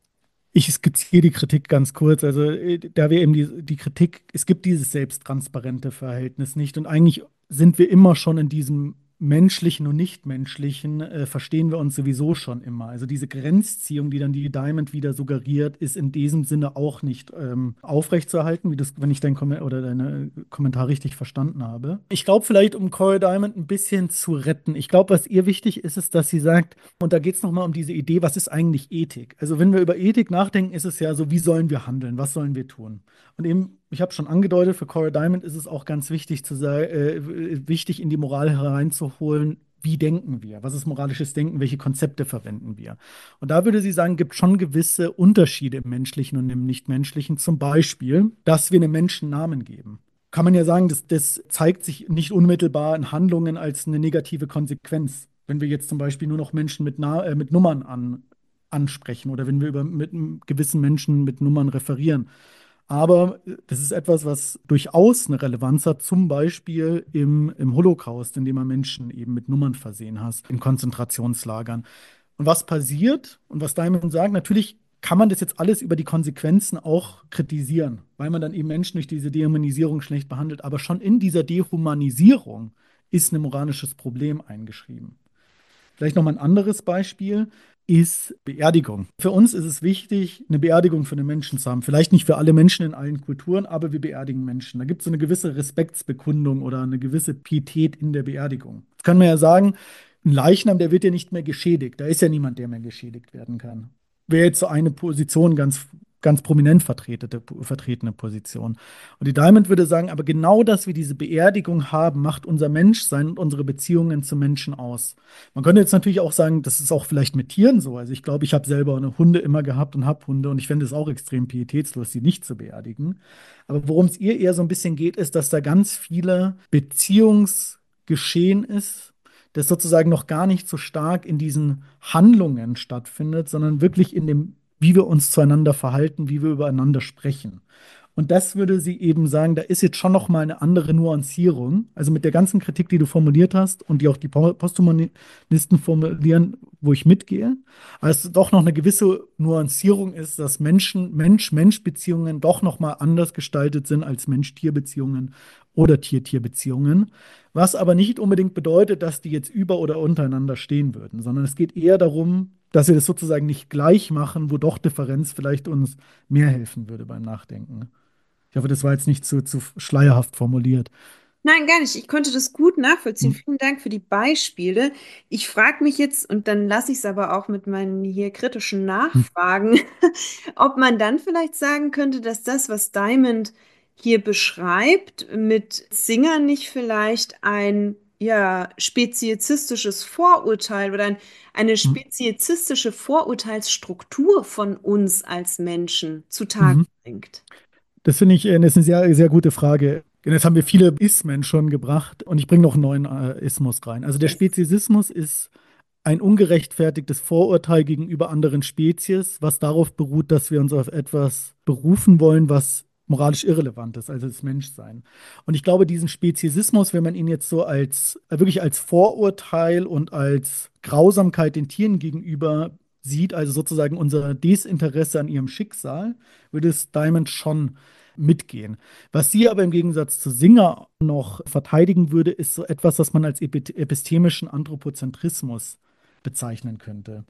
[SPEAKER 2] Ich skizziere die Kritik ganz kurz. Also, äh, da wir eben die, die Kritik, es gibt dieses selbsttransparente Verhältnis nicht. Und eigentlich sind wir immer schon in diesem menschlichen und nichtmenschlichen, äh, verstehen wir uns sowieso schon immer. Also, diese Grenzziehung, die dann die Diamond wieder suggeriert, ist in diesem Sinne auch nicht ähm, aufrechtzuerhalten, wie das, wenn ich deinen Kom oder deine Kommentar richtig verstanden habe. Ich glaube, vielleicht, um Coral Diamond ein bisschen zu retten. Ich glaube, was ihr wichtig ist, ist, dass sie sagt, und da geht es nochmal um diese Idee, was ist eigentlich Ethik? Also wenn wir über Ethik nachdenken, ist es ja so, wie sollen wir handeln? Was sollen wir tun? Und eben, ich habe schon angedeutet, für Cora Diamond ist es auch ganz wichtig, zu sei, äh, wichtig in die Moral hereinzuholen, wie denken wir? Was ist moralisches Denken? Welche Konzepte verwenden wir? Und da würde sie sagen, gibt schon gewisse Unterschiede im menschlichen und im nichtmenschlichen. Zum Beispiel, dass wir einem Menschen Namen geben. Kann man ja sagen, das, das zeigt sich nicht unmittelbar in Handlungen als eine negative Konsequenz. Wenn wir jetzt zum Beispiel nur noch Menschen mit, Na äh, mit Nummern an, ansprechen oder wenn wir über mit einem gewissen Menschen mit Nummern referieren. Aber äh, das ist etwas, was durchaus eine Relevanz hat, zum Beispiel im, im Holocaust, in dem man Menschen eben mit Nummern versehen hat, in Konzentrationslagern. Und was passiert und was Diamond sagt, natürlich kann man das jetzt alles über die Konsequenzen auch kritisieren, weil man dann eben Menschen durch diese Dehumanisierung schlecht behandelt. Aber schon in dieser Dehumanisierung ist ein moralisches Problem eingeschrieben. Vielleicht noch mal ein anderes Beispiel ist Beerdigung. Für uns ist es wichtig, eine Beerdigung für einen Menschen zu haben. Vielleicht nicht für alle Menschen in allen Kulturen, aber wir beerdigen Menschen. Da gibt es so eine gewisse Respektsbekundung oder eine gewisse Pietät in der Beerdigung. Das kann man ja sagen, ein Leichnam, der wird ja nicht mehr geschädigt. Da ist ja niemand, der mehr geschädigt werden kann. Wäre jetzt so eine Position ganz ganz prominent vertretene, vertretene Position. Und die Diamond würde sagen, aber genau, dass wir diese Beerdigung haben, macht unser Menschsein und unsere Beziehungen zu Menschen aus. Man könnte jetzt natürlich auch sagen, das ist auch vielleicht mit Tieren so. Also ich glaube, ich habe selber eine Hunde immer gehabt und habe Hunde und ich fände es auch extrem pietätslos, sie nicht zu beerdigen. Aber worum es ihr eher so ein bisschen geht, ist, dass da ganz viele Beziehungsgeschehen ist, das sozusagen noch gar nicht so stark in diesen Handlungen stattfindet, sondern wirklich in dem, wie wir uns zueinander verhalten, wie wir übereinander sprechen. Und das würde sie eben sagen, da ist jetzt schon noch mal eine andere Nuancierung. Also mit der ganzen Kritik, die du formuliert hast und die auch die Po- Posthumanisten formulieren, wo ich mitgehe, aber es doch noch eine gewisse Nuancierung ist, dass Menschen, Mensch-Mensch-Beziehungen doch noch mal anders gestaltet sind als Mensch-Tier-Beziehungen oder Tier-Tier-Beziehungen. Was aber nicht unbedingt bedeutet, dass die jetzt über oder untereinander stehen würden, sondern es geht eher darum, dass wir das sozusagen nicht gleich machen, wo doch Differenz vielleicht uns mehr helfen würde beim Nachdenken. Ich hoffe, das war jetzt nicht zu, zu schleierhaft formuliert.
[SPEAKER 1] Nein, gar nicht. Ich konnte das gut nachvollziehen.
[SPEAKER 2] Hm,
[SPEAKER 1] Vielen Dank für die Beispiele. Ich frage mich jetzt, und dann lasse ich es aber auch mit meinen hier kritischen
[SPEAKER 2] hm,
[SPEAKER 1] Nachfragen, ob man dann vielleicht sagen könnte, dass das, was Diamond hier beschreibt, mit Singer nicht vielleicht ein ja, speziesistisches Vorurteil oder ein, eine
[SPEAKER 2] hm,
[SPEAKER 1] speziesistische Vorurteilsstruktur von uns als Menschen zutage
[SPEAKER 2] mhm.
[SPEAKER 1] bringt.
[SPEAKER 2] Das finde ich, äh, das ist eine sehr, sehr gute Frage. Denn jetzt haben wir viele Ismen schon gebracht und ich bringe noch einen neuen äh, Ismus rein. Also der
[SPEAKER 1] Yes.
[SPEAKER 2] Speziesismus ist ein ungerechtfertigtes Vorurteil gegenüber anderen Spezies, was darauf beruht, dass wir uns auf etwas berufen wollen, was moralisch irrelevant ist, also das Menschsein. Und ich glaube, diesen Speziesismus, wenn man ihn jetzt so als äh, wirklich als Vorurteil und als Grausamkeit den Tieren gegenüber sieht, also sozusagen unser Desinteresse an ihrem Schicksal, würde es Diamond schon mitgehen. Was sie aber im Gegensatz zu Singer noch verteidigen würde, ist so etwas, was man als epi- epistemischen Anthropozentrismus bezeichnen könnte.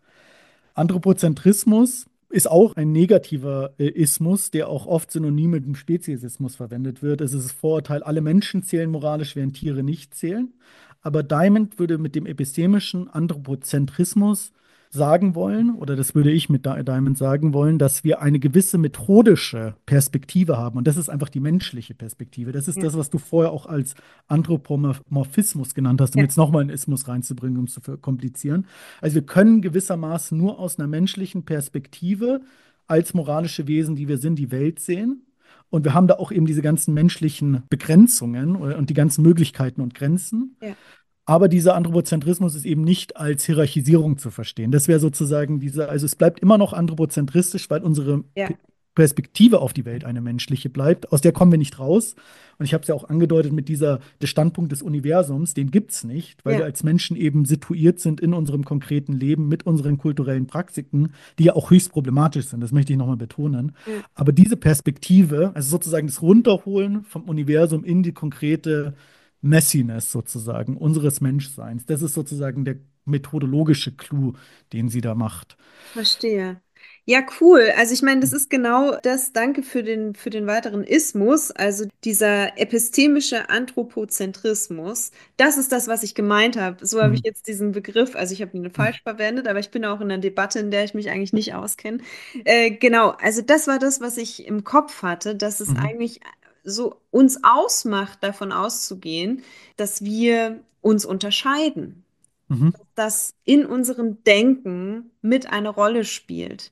[SPEAKER 2] Anthropozentrismus ist auch ein negativer äh, Ismus, der auch oft synonym mit dem Speziesismus verwendet wird. Es ist das Vorurteil, alle Menschen zählen moralisch, während Tiere nicht zählen. Aber Diamond würde mit dem epistemischen Anthropozentrismus sagen wollen, oder das würde ich mit Di- Diamond sagen wollen, dass wir eine gewisse methodische Perspektive haben. Und das ist einfach die menschliche Perspektive. Das ist
[SPEAKER 1] Ja,
[SPEAKER 2] das, was du vorher auch als Anthropomorphismus genannt hast, um
[SPEAKER 1] ja,
[SPEAKER 2] jetzt nochmal einen Ismus reinzubringen, um es zu verkomplizieren. Also wir können gewissermaßen nur aus einer menschlichen Perspektive als moralische Wesen, die wir sind, die Welt sehen. Und wir haben da auch eben diese ganzen menschlichen Begrenzungen und die ganzen Möglichkeiten und Grenzen.
[SPEAKER 1] ja,
[SPEAKER 2] Aber dieser Anthropozentrismus ist eben nicht als Hierarchisierung zu verstehen. Das wäre sozusagen diese, also es bleibt immer noch anthropozentristisch, weil unsere
[SPEAKER 1] ja,
[SPEAKER 2] P Perspektive auf die Welt eine menschliche bleibt. Aus der kommen wir nicht raus. Und ich habe es ja auch angedeutet mit dieser, der Standpunkt des Universums, den gibt es nicht, weil wir
[SPEAKER 1] ja,
[SPEAKER 2] als Menschen eben situiert sind in unserem konkreten Leben mit unseren kulturellen Praktiken, die ja auch höchst problematisch sind. Das möchte ich nochmal betonen.
[SPEAKER 1] ja.
[SPEAKER 2] Aber diese Perspektive, also sozusagen das Runterholen vom Universum in die konkrete Messiness sozusagen unseres Menschseins. Das ist sozusagen der methodologische Clou, den sie da macht.
[SPEAKER 1] Verstehe. Ja, cool. Also ich meine, das ist genau das. Danke für den, für den weiteren Ismus. Also dieser epistemische Anthropozentrismus. Das ist das, was ich gemeint habe. So habe ich
[SPEAKER 2] Mhm.
[SPEAKER 1] jetzt diesen Begriff, also ich habe ihn falsch verwendet, aber ich bin auch in einer Debatte, in der ich mich eigentlich nicht auskenne. Äh, genau, also das war das, was ich im Kopf hatte, dass es
[SPEAKER 2] Mhm.
[SPEAKER 1] eigentlich so uns ausmacht, davon auszugehen, dass wir uns unterscheiden,
[SPEAKER 2] Mhm.
[SPEAKER 1] das in unserem Denken mit eine Rolle spielt.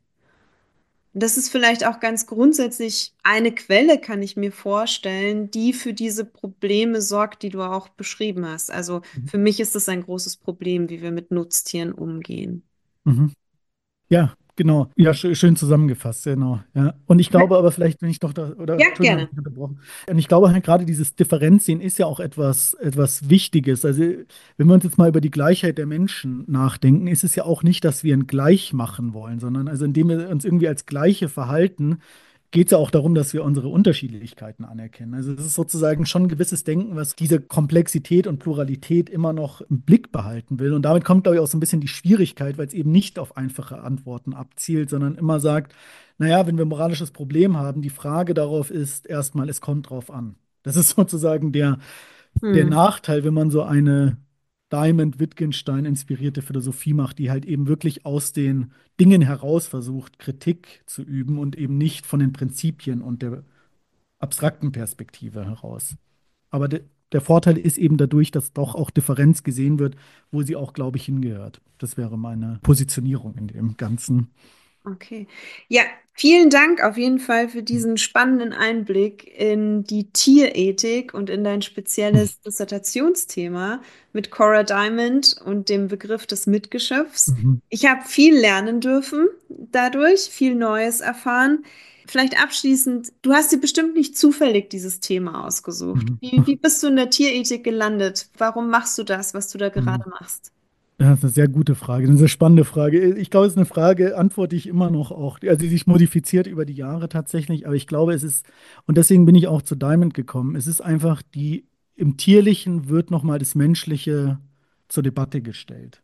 [SPEAKER 1] Und das ist vielleicht auch ganz grundsätzlich eine Quelle, kann ich mir vorstellen, die für diese Probleme sorgt, die du auch beschrieben hast. Also
[SPEAKER 2] Mhm.
[SPEAKER 1] für mich ist das ein großes Problem, wie wir mit Nutztieren umgehen.
[SPEAKER 2] Mhm. Ja, genau. Ja, schö- schön zusammengefasst, genau. Ja. Und ich glaube aber vielleicht, wenn ich doch da, oder
[SPEAKER 1] Ja,
[SPEAKER 2] Entschuldigung, habe
[SPEAKER 1] gerne.
[SPEAKER 2] ich dich unterbrochen. Und ich glaube halt gerade dieses Differenzieren ist ja auch etwas, etwas Wichtiges. Also, wenn wir uns jetzt mal über die Gleichheit der Menschen nachdenken, ist es ja auch nicht, dass wir ein Gleich machen wollen, sondern also indem wir uns irgendwie als Gleiche verhalten, geht es ja auch darum, dass wir unsere Unterschiedlichkeiten anerkennen. Also es ist sozusagen schon ein gewisses Denken, was diese Komplexität und Pluralität immer noch im Blick behalten will. Und damit kommt, glaube ich, auch so ein bisschen die Schwierigkeit, weil es eben nicht auf einfache Antworten abzielt, sondern immer sagt, naja, wenn wir ein moralisches Problem haben, die Frage darauf ist erstmal, es kommt drauf an. Das ist sozusagen der, der
[SPEAKER 1] Hm.
[SPEAKER 2] Nachteil, wenn man so eine Diamond Wittgenstein inspirierte Philosophie macht, die halt eben wirklich aus den Dingen heraus versucht, Kritik zu üben und eben nicht von den Prinzipien und der abstrakten Perspektive heraus. Aber de der Vorteil ist eben dadurch, dass doch auch Differenz gesehen wird, wo sie auch, glaube ich, hingehört. Das wäre meine Positionierung in dem Ganzen.
[SPEAKER 1] Okay. Ja, vielen Dank auf jeden Fall für diesen spannenden Einblick in die Tierethik und in dein spezielles Dissertationsthema mit Cora Diamond und dem Begriff des Mitgeschöpfs.
[SPEAKER 2] Mhm.
[SPEAKER 1] Ich habe viel lernen dürfen dadurch, viel Neues erfahren. Vielleicht abschließend, du hast dir bestimmt nicht zufällig dieses Thema ausgesucht.
[SPEAKER 2] Mhm.
[SPEAKER 1] Wie, wie bist du in der Tierethik gelandet? Warum machst du das, was du da
[SPEAKER 2] Mhm.
[SPEAKER 1] gerade machst?
[SPEAKER 2] Ja, das ist eine sehr gute Frage, eine sehr spannende Frage. Ich glaube, es ist eine Frage, antworte ich immer noch auch, also die sich modifiziert über die Jahre tatsächlich, aber ich glaube, es ist, und deswegen bin ich auch zu Diamond gekommen, es ist einfach die, im Tierlichen wird nochmal das Menschliche zur Debatte gestellt.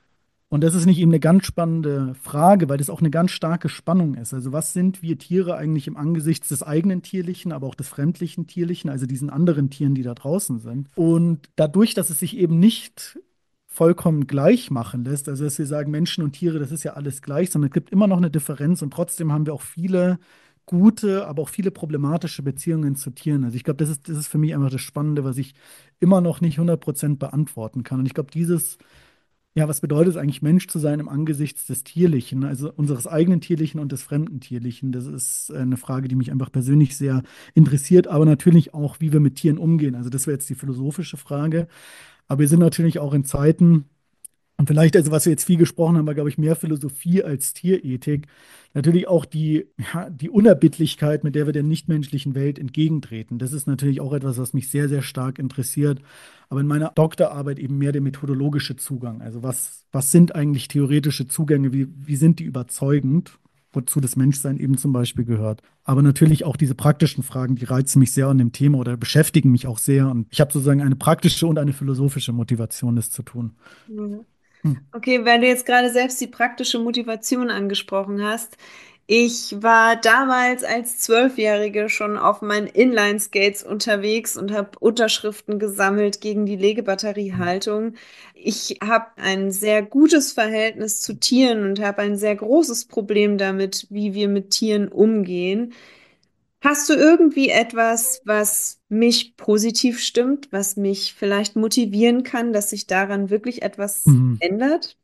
[SPEAKER 2] Und das ist nicht eben eine ganz spannende Frage, weil das auch eine ganz starke Spannung ist. Also was sind wir Tiere eigentlich im Angesichts des eigenen Tierlichen, aber auch des fremdlichen Tierlichen, also diesen anderen Tieren, die da draußen sind. Und dadurch, dass es sich eben nicht vollkommen gleich machen lässt, also dass wir sagen, Menschen und Tiere, das ist ja alles gleich, sondern es gibt immer noch eine Differenz und trotzdem haben wir auch viele gute, aber auch viele problematische Beziehungen zu Tieren. Also ich glaube, das ist, das ist für mich einfach das Spannende, was ich immer noch nicht hundert Prozent beantworten kann. Und ich glaube, dieses ja, was bedeutet es eigentlich, Mensch zu sein im Angesichts des Tierlichen, also unseres eigenen Tierlichen und des fremden Tierlichen? Das ist äh, eine Frage, die mich einfach persönlich sehr interessiert, aber natürlich auch, wie wir mit Tieren umgehen. Also das wäre jetzt die philosophische Frage. Aber wir sind natürlich auch in Zeiten, und vielleicht, also was wir jetzt viel gesprochen haben, war, glaube ich, mehr Philosophie als Tierethik. Natürlich auch die, ja, die Unerbittlichkeit, mit der wir der nichtmenschlichen Welt entgegentreten. Das ist natürlich auch etwas, was mich sehr, sehr stark interessiert. Aber in meiner Doktorarbeit eben mehr der methodologische Zugang. Also was, was sind eigentlich theoretische Zugänge? Wie, wie sind die überzeugend? Wozu das Menschsein eben zum Beispiel gehört. Aber natürlich auch diese praktischen Fragen, die reizen mich sehr an dem Thema oder beschäftigen mich auch sehr. Und ich habe sozusagen eine praktische und eine philosophische Motivation, das zu tun.
[SPEAKER 1] Mhm.
[SPEAKER 2] Hm.
[SPEAKER 1] Okay, weil du jetzt gerade selbst die praktische Motivation angesprochen hast. Ich war damals als Zwölfjährige schon auf meinen Inline-Skates unterwegs und habe Unterschriften gesammelt gegen die Legebatteriehaltung. Ich habe ein sehr gutes Verhältnis zu Tieren und habe ein sehr großes Problem damit, wie wir mit Tieren umgehen. Hast du irgendwie etwas, was mich positiv stimmt, was mich vielleicht motivieren kann, dass sich daran wirklich etwas
[SPEAKER 2] Mhm.
[SPEAKER 1] ändert?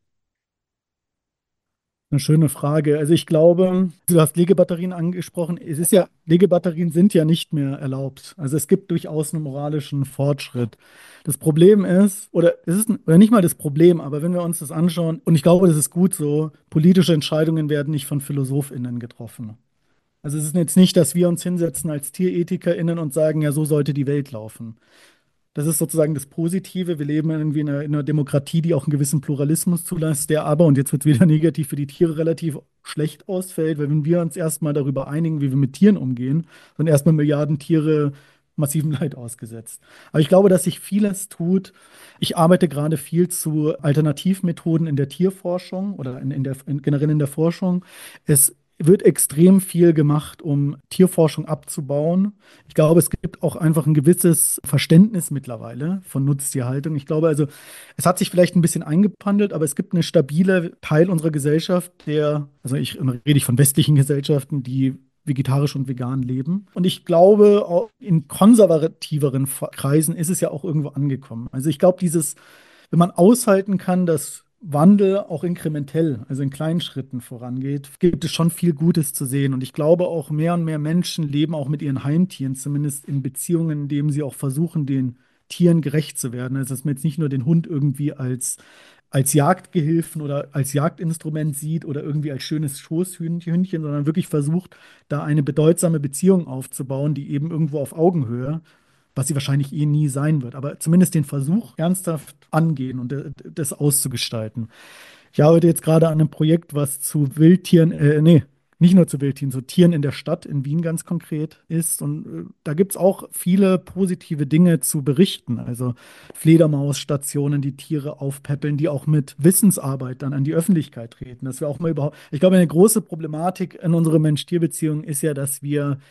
[SPEAKER 2] Eine schöne Frage. Also ich glaube, du hast Legebatterien angesprochen. Es ist ja, Legebatterien sind ja nicht mehr erlaubt. Also es gibt durchaus einen moralischen Fortschritt. Das Problem ist, oder es ist oder nicht mal das Problem, aber wenn wir uns das anschauen, und ich glaube, das ist gut so, politische Entscheidungen werden nicht von PhilosophInnen getroffen. Also es ist jetzt nicht, dass wir uns hinsetzen als TierethikerInnen und sagen, ja, so sollte die Welt laufen. Das ist sozusagen das Positive. Wir leben irgendwie in einer, in einer Demokratie, die auch einen gewissen Pluralismus zulässt, der aber, und jetzt wird es wieder negativ für die Tiere, relativ schlecht ausfällt, weil wenn wir uns erstmal darüber einigen, wie wir mit Tieren umgehen, sind erstmal Milliarden Tiere massivem Leid ausgesetzt. Aber ich glaube, dass sich vieles tut. Ich arbeite gerade viel zu Alternativmethoden in der Tierforschung oder in, in der, in, generell in der Forschung. Es wird extrem viel gemacht, um Tierforschung abzubauen. Ich glaube, es gibt auch einfach ein gewisses Verständnis mittlerweile von Nutztierhaltung. Ich glaube also, es hat sich vielleicht ein bisschen eingependelt, aber es gibt einen stabilen Teil unserer Gesellschaft, der, also ich rede ich von westlichen Gesellschaften, die vegetarisch und vegan leben. Und ich glaube, auch in konservativeren Kreisen ist es ja auch irgendwo angekommen. Also ich glaube, dieses, wenn man aushalten kann, dass Wandel auch inkrementell, also in kleinen Schritten vorangeht, gibt es schon viel Gutes zu sehen. Und ich glaube auch, mehr und mehr Menschen leben auch mit ihren Heimtieren, zumindest in Beziehungen, in denen sie auch versuchen, den Tieren gerecht zu werden. Also dass man jetzt nicht nur den Hund irgendwie als, als Jagdgehilfen oder als Jagdinstrument sieht oder irgendwie als schönes Schoßhündchen, sondern wirklich versucht, da eine bedeutsame Beziehung aufzubauen, die eben irgendwo auf Augenhöhe, was sie wahrscheinlich eh nie sein wird, aber zumindest den Versuch ernsthaft angehen und äh, das auszugestalten. Ich arbeite jetzt gerade an einem Projekt, was zu Wildtieren, äh, nee, nicht nur zu Wildtieren, zu Tieren in der Stadt, in Wien ganz konkret ist. Und äh, da gibt es auch viele positive Dinge zu berichten. Also Fledermausstationen, die Tiere aufpäppeln, die auch mit Wissensarbeit dann an die Öffentlichkeit treten. Dass wir auch mal überhaupt, ich glaube, eine große Problematik in unserer Mensch-Tier-Beziehung ist ja, dass wir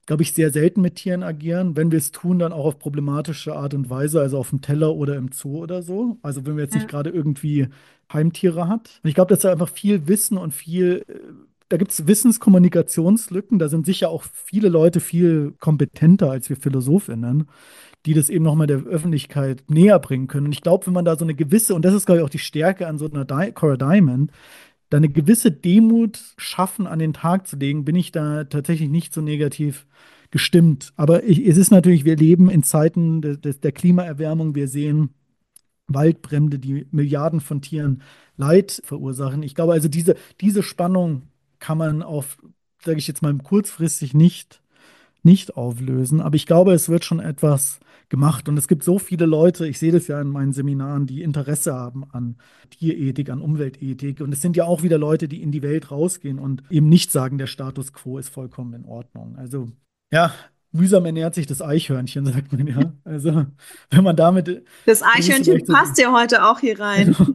[SPEAKER 2] glaube ich, sehr selten mit Tieren agieren. Wenn wir es tun, dann auch auf problematische Art und Weise, also auf dem Teller oder im Zoo oder so. Also wenn wir jetzt nicht
[SPEAKER 1] Ja.
[SPEAKER 2] gerade irgendwie Heimtiere hat. Und ich glaube, dass da einfach viel Wissen und viel, äh, da gibt es Wissenskommunikationslücken. Da sind sicher auch viele Leute viel kompetenter als wir PhilosophInnen, die das eben nochmal der Öffentlichkeit näher bringen können. Und ich glaube, wenn man da so eine gewisse, und das ist, glaube ich, auch die Stärke an so einer Di Cora Diamond, da eine gewisse Demut schaffen, an den Tag zu legen, bin ich da tatsächlich nicht so negativ gestimmt. Aber ich, es ist natürlich, wir leben in Zeiten de, de, der Klimaerwärmung. Wir sehen Waldbrände, die Milliarden von Tieren Leid verursachen. Ich glaube also, diese, diese Spannung kann man auf, sage ich jetzt mal, kurzfristig nicht nicht auflösen. Aber ich glaube, es wird schon etwas gemacht. Und es gibt so viele Leute, ich sehe das ja in meinen Seminaren, die Interesse haben an Tierethik, an Umweltethik. Und es sind ja auch wieder Leute, die in die Welt rausgehen und eben nicht sagen, der Status quo ist vollkommen in Ordnung. Also, ja, mühsam ernährt sich das Eichhörnchen, sagt man ja. Also, wenn man damit
[SPEAKER 1] Das
[SPEAKER 2] gewisse
[SPEAKER 1] Eichhörnchen
[SPEAKER 2] Rechte.
[SPEAKER 1] passt ja heute auch hier rein.
[SPEAKER 2] Genau.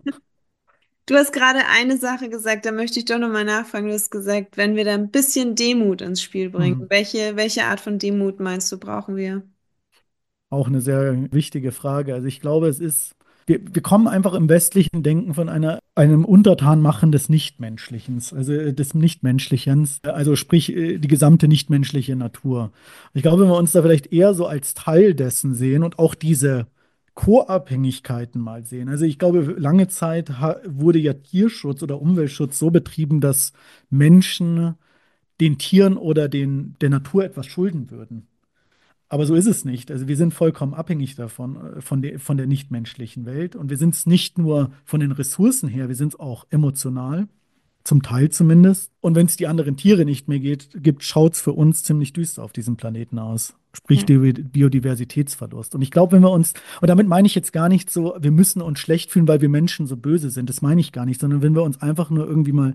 [SPEAKER 1] Du hast gerade eine Sache gesagt, da möchte ich doch nochmal nachfragen. Du hast gesagt, wenn wir da ein bisschen Demut ins Spiel bringen,
[SPEAKER 2] Mhm.
[SPEAKER 1] welche, welche Art von Demut meinst du, brauchen wir?
[SPEAKER 2] Auch eine sehr wichtige Frage. Also ich glaube, es ist, wir, wir kommen einfach im westlichen Denken von einer, einem Untertanmachen des Nichtmenschlichen, also äh, des Nichtmenschlichen, also sprich äh, die gesamte nichtmenschliche Natur. Ich glaube, wenn wir uns da vielleicht eher so als Teil dessen sehen und auch diese Co-Abhängigkeiten mal sehen. Also ich glaube, lange Zeit ha- wurde ja Tierschutz oder Umweltschutz so betrieben, dass Menschen den Tieren oder den, der Natur etwas schulden würden. Aber so ist es nicht. Also wir sind vollkommen abhängig davon, äh, von der, von der nichtmenschlichen Welt. Und wir sind es nicht nur von den Ressourcen her, wir sind es auch emotional, zum Teil zumindest. Und wenn es die anderen Tiere nicht mehr geht, gibt, schaut es für uns ziemlich düster auf diesem Planeten aus. Sprich
[SPEAKER 1] Ja.
[SPEAKER 2] die Biodiversitätsverlust. Und ich glaube, wenn wir uns, und damit meine ich jetzt gar nicht so, wir müssen uns schlecht fühlen, weil wir Menschen so böse sind. Das meine ich gar nicht, sondern wenn wir uns einfach nur irgendwie mal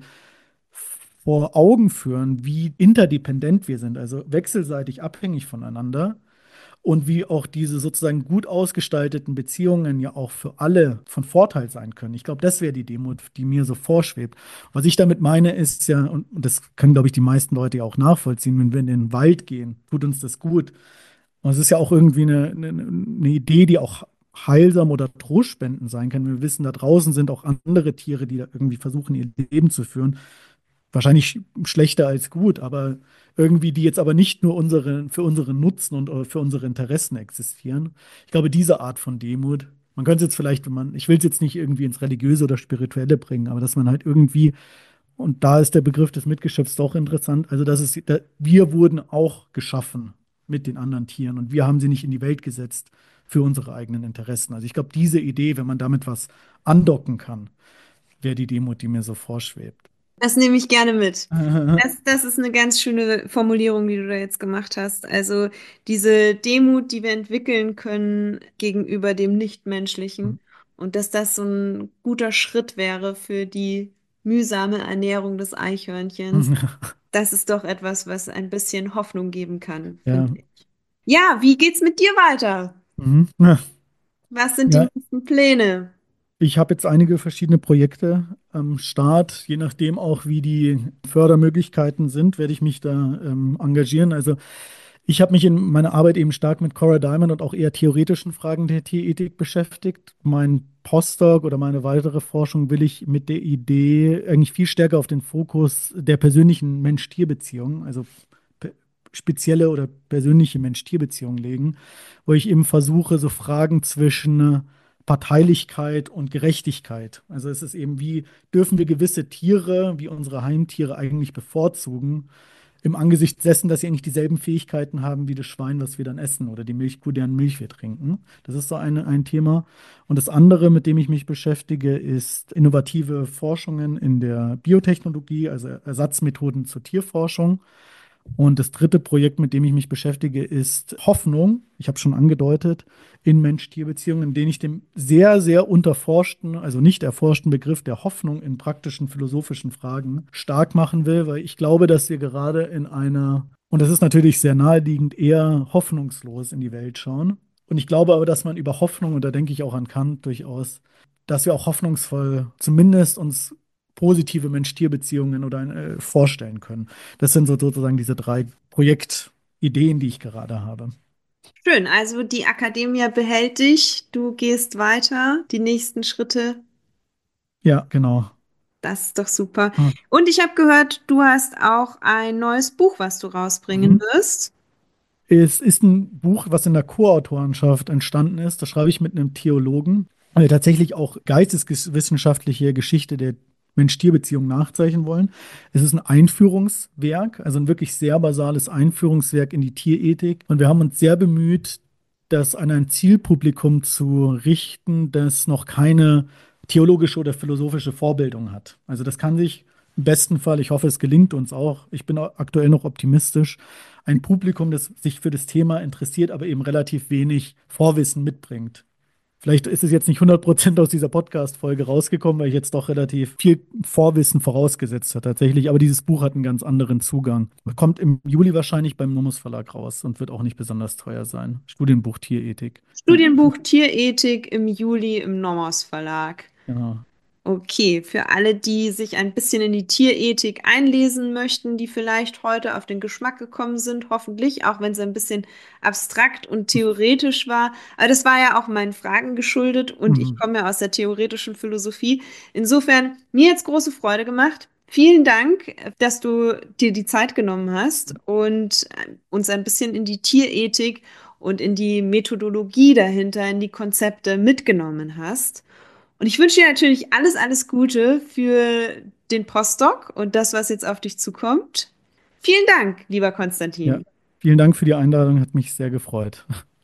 [SPEAKER 2] vor Augen führen, wie interdependent wir sind, also wechselseitig abhängig voneinander, und wie auch diese sozusagen gut ausgestalteten Beziehungen ja auch für alle von Vorteil sein können. Ich glaube, das wäre die Demut, die mir so vorschwebt. Was ich damit meine, ist ja, und das können, glaube ich, die meisten Leute ja auch nachvollziehen, wenn wir in den Wald gehen, tut uns das gut. Und es ist ja auch irgendwie eine, eine, eine Idee, die auch heilsam oder trostspendend sein kann. Wir wissen, da draußen sind auch andere Tiere, die da irgendwie versuchen, ihr Leben zu führen, wahrscheinlich schlechter als gut, aber irgendwie, die jetzt aber nicht nur unsere, für unseren Nutzen und äh, für unsere Interessen existieren. Ich glaube, diese Art von Demut, man könnte es jetzt vielleicht, wenn man, ich will es jetzt nicht irgendwie ins Religiöse oder Spirituelle bringen, aber dass man halt irgendwie, und da ist der Begriff des Mitgeschöpfs doch interessant, also dass es, da, wir wurden auch geschaffen mit den anderen Tieren und wir haben sie nicht in die Welt gesetzt für unsere eigenen Interessen. Also ich glaube, diese Idee, wenn man damit was andocken kann, wäre die Demut, die mir so vorschwebt.
[SPEAKER 1] Das nehme ich gerne mit. Das, das ist eine ganz schöne Formulierung, die du da jetzt gemacht hast. Also diese Demut, die wir entwickeln können gegenüber dem Nichtmenschlichen und dass das so ein guter Schritt wäre für die mühsame Ernährung des Eichhörnchens. Das ist doch etwas, was ein bisschen Hoffnung geben kann,
[SPEAKER 2] Ja.
[SPEAKER 1] finde ich. Ja, wie geht's mit dir weiter?
[SPEAKER 2] Mhm. Ja,
[SPEAKER 1] Was sind die
[SPEAKER 2] ja,
[SPEAKER 1] nächsten Pläne?
[SPEAKER 2] ich habe jetzt einige verschiedene Projekte am Start. Je nachdem auch, wie die Fördermöglichkeiten sind, werde ich mich da ähm, engagieren. Also ich habe mich in meiner Arbeit eben stark mit Cora Diamond und auch eher theoretischen Fragen der Tierethik beschäftigt. Mein Postdoc oder meine weitere Forschung will ich mit der Idee eigentlich viel stärker auf den Fokus der persönlichen Mensch-Tier-Beziehung, also pe- spezielle oder persönliche Mensch-Tier-Beziehungen legen, wo ich eben versuche, so Fragen zwischen Parteilichkeit und Gerechtigkeit. Also es ist eben, wie dürfen wir gewisse Tiere, wie unsere Heimtiere eigentlich bevorzugen, im Angesicht dessen, dass sie eigentlich dieselben Fähigkeiten haben wie das Schwein, was wir dann essen, oder die Milchkuh, deren Milch wir trinken. Das ist so eine, ein Thema. Und das andere, mit dem ich mich beschäftige, ist innovative Forschungen in der Biotechnologie, also Ersatzmethoden zur Tierforschung. Und das dritte Projekt, mit dem ich mich beschäftige, ist Hoffnung. Ich habe schon angedeutet, in Mensch-Tier-Beziehungen, in denen ich dem sehr, sehr unterforschten, also nicht erforschten Begriff der Hoffnung in praktischen philosophischen Fragen stark machen will, weil ich glaube, dass wir gerade in einer, und das ist natürlich sehr naheliegend, eher hoffnungslos in die Welt schauen. Und ich glaube aber, dass man über Hoffnung, und da denke ich auch an Kant durchaus, dass wir auch hoffnungsvoll zumindest uns positive Mensch-Tier-Beziehungen oder äh, vorstellen können. Das sind so sozusagen diese drei Projektfelder, Ideen, die ich gerade habe.
[SPEAKER 1] Schön, also die Akademie behält dich, du gehst weiter, die nächsten Schritte,
[SPEAKER 2] Ja, genau.
[SPEAKER 1] das ist doch super.
[SPEAKER 2] Ah,
[SPEAKER 1] Und ich habe gehört, du hast auch ein neues Buch, was du rausbringen
[SPEAKER 2] mhm.
[SPEAKER 1] wirst.
[SPEAKER 2] Es ist ein Buch, was in der Co-Autorenschaft entstanden ist. Das schreibe ich mit einem Theologen, der tatsächlich auch geisteswissenschaftliche Geschichte der Mensch-Tier-Beziehung nachzeichnen wollen. Es ist ein Einführungswerk, also ein wirklich sehr basales Einführungswerk in die Tierethik. Und wir haben uns sehr bemüht, das an ein Zielpublikum zu richten, das noch keine theologische oder philosophische Vorbildung hat. Also das kann sich im besten Fall, ich hoffe, es gelingt uns auch, ich bin aktuell noch optimistisch, ein Publikum, das sich für das Thema interessiert, aber eben relativ wenig Vorwissen mitbringt. Vielleicht ist es jetzt nicht hundert Prozent aus dieser Podcast-Folge rausgekommen, weil ich jetzt doch relativ viel Vorwissen vorausgesetzt habe tatsächlich. Aber dieses Buch hat einen ganz anderen Zugang. Kommt im Juli wahrscheinlich beim Nomos Verlag raus und wird auch nicht besonders teuer sein. Studienbuch Tierethik. Ja,
[SPEAKER 1] Studienbuch Tierethik im Juli im Nomos Verlag.
[SPEAKER 2] genau.
[SPEAKER 1] Okay, für alle, die sich ein bisschen in die Tierethik einlesen möchten, die vielleicht heute auf den Geschmack gekommen sind, hoffentlich, auch wenn es ein bisschen abstrakt und theoretisch war. Aber das war ja auch meinen Fragen geschuldet und ich
[SPEAKER 2] Mhm.
[SPEAKER 1] komme ja aus der theoretischen Philosophie. Insofern, mir jetzt große Freude gemacht. Vielen Dank, dass du dir die Zeit genommen hast und äh, uns ein bisschen in die Tierethik und in die Methodologie dahinter, in die Konzepte mitgenommen hast. Und ich wünsche dir natürlich alles, alles Gute für den Postdoc und das, was jetzt auf dich zukommt. Vielen Dank, lieber
[SPEAKER 2] Ja,
[SPEAKER 1] Konstantin.
[SPEAKER 2] vielen Dank für die Einladung, hat mich sehr gefreut.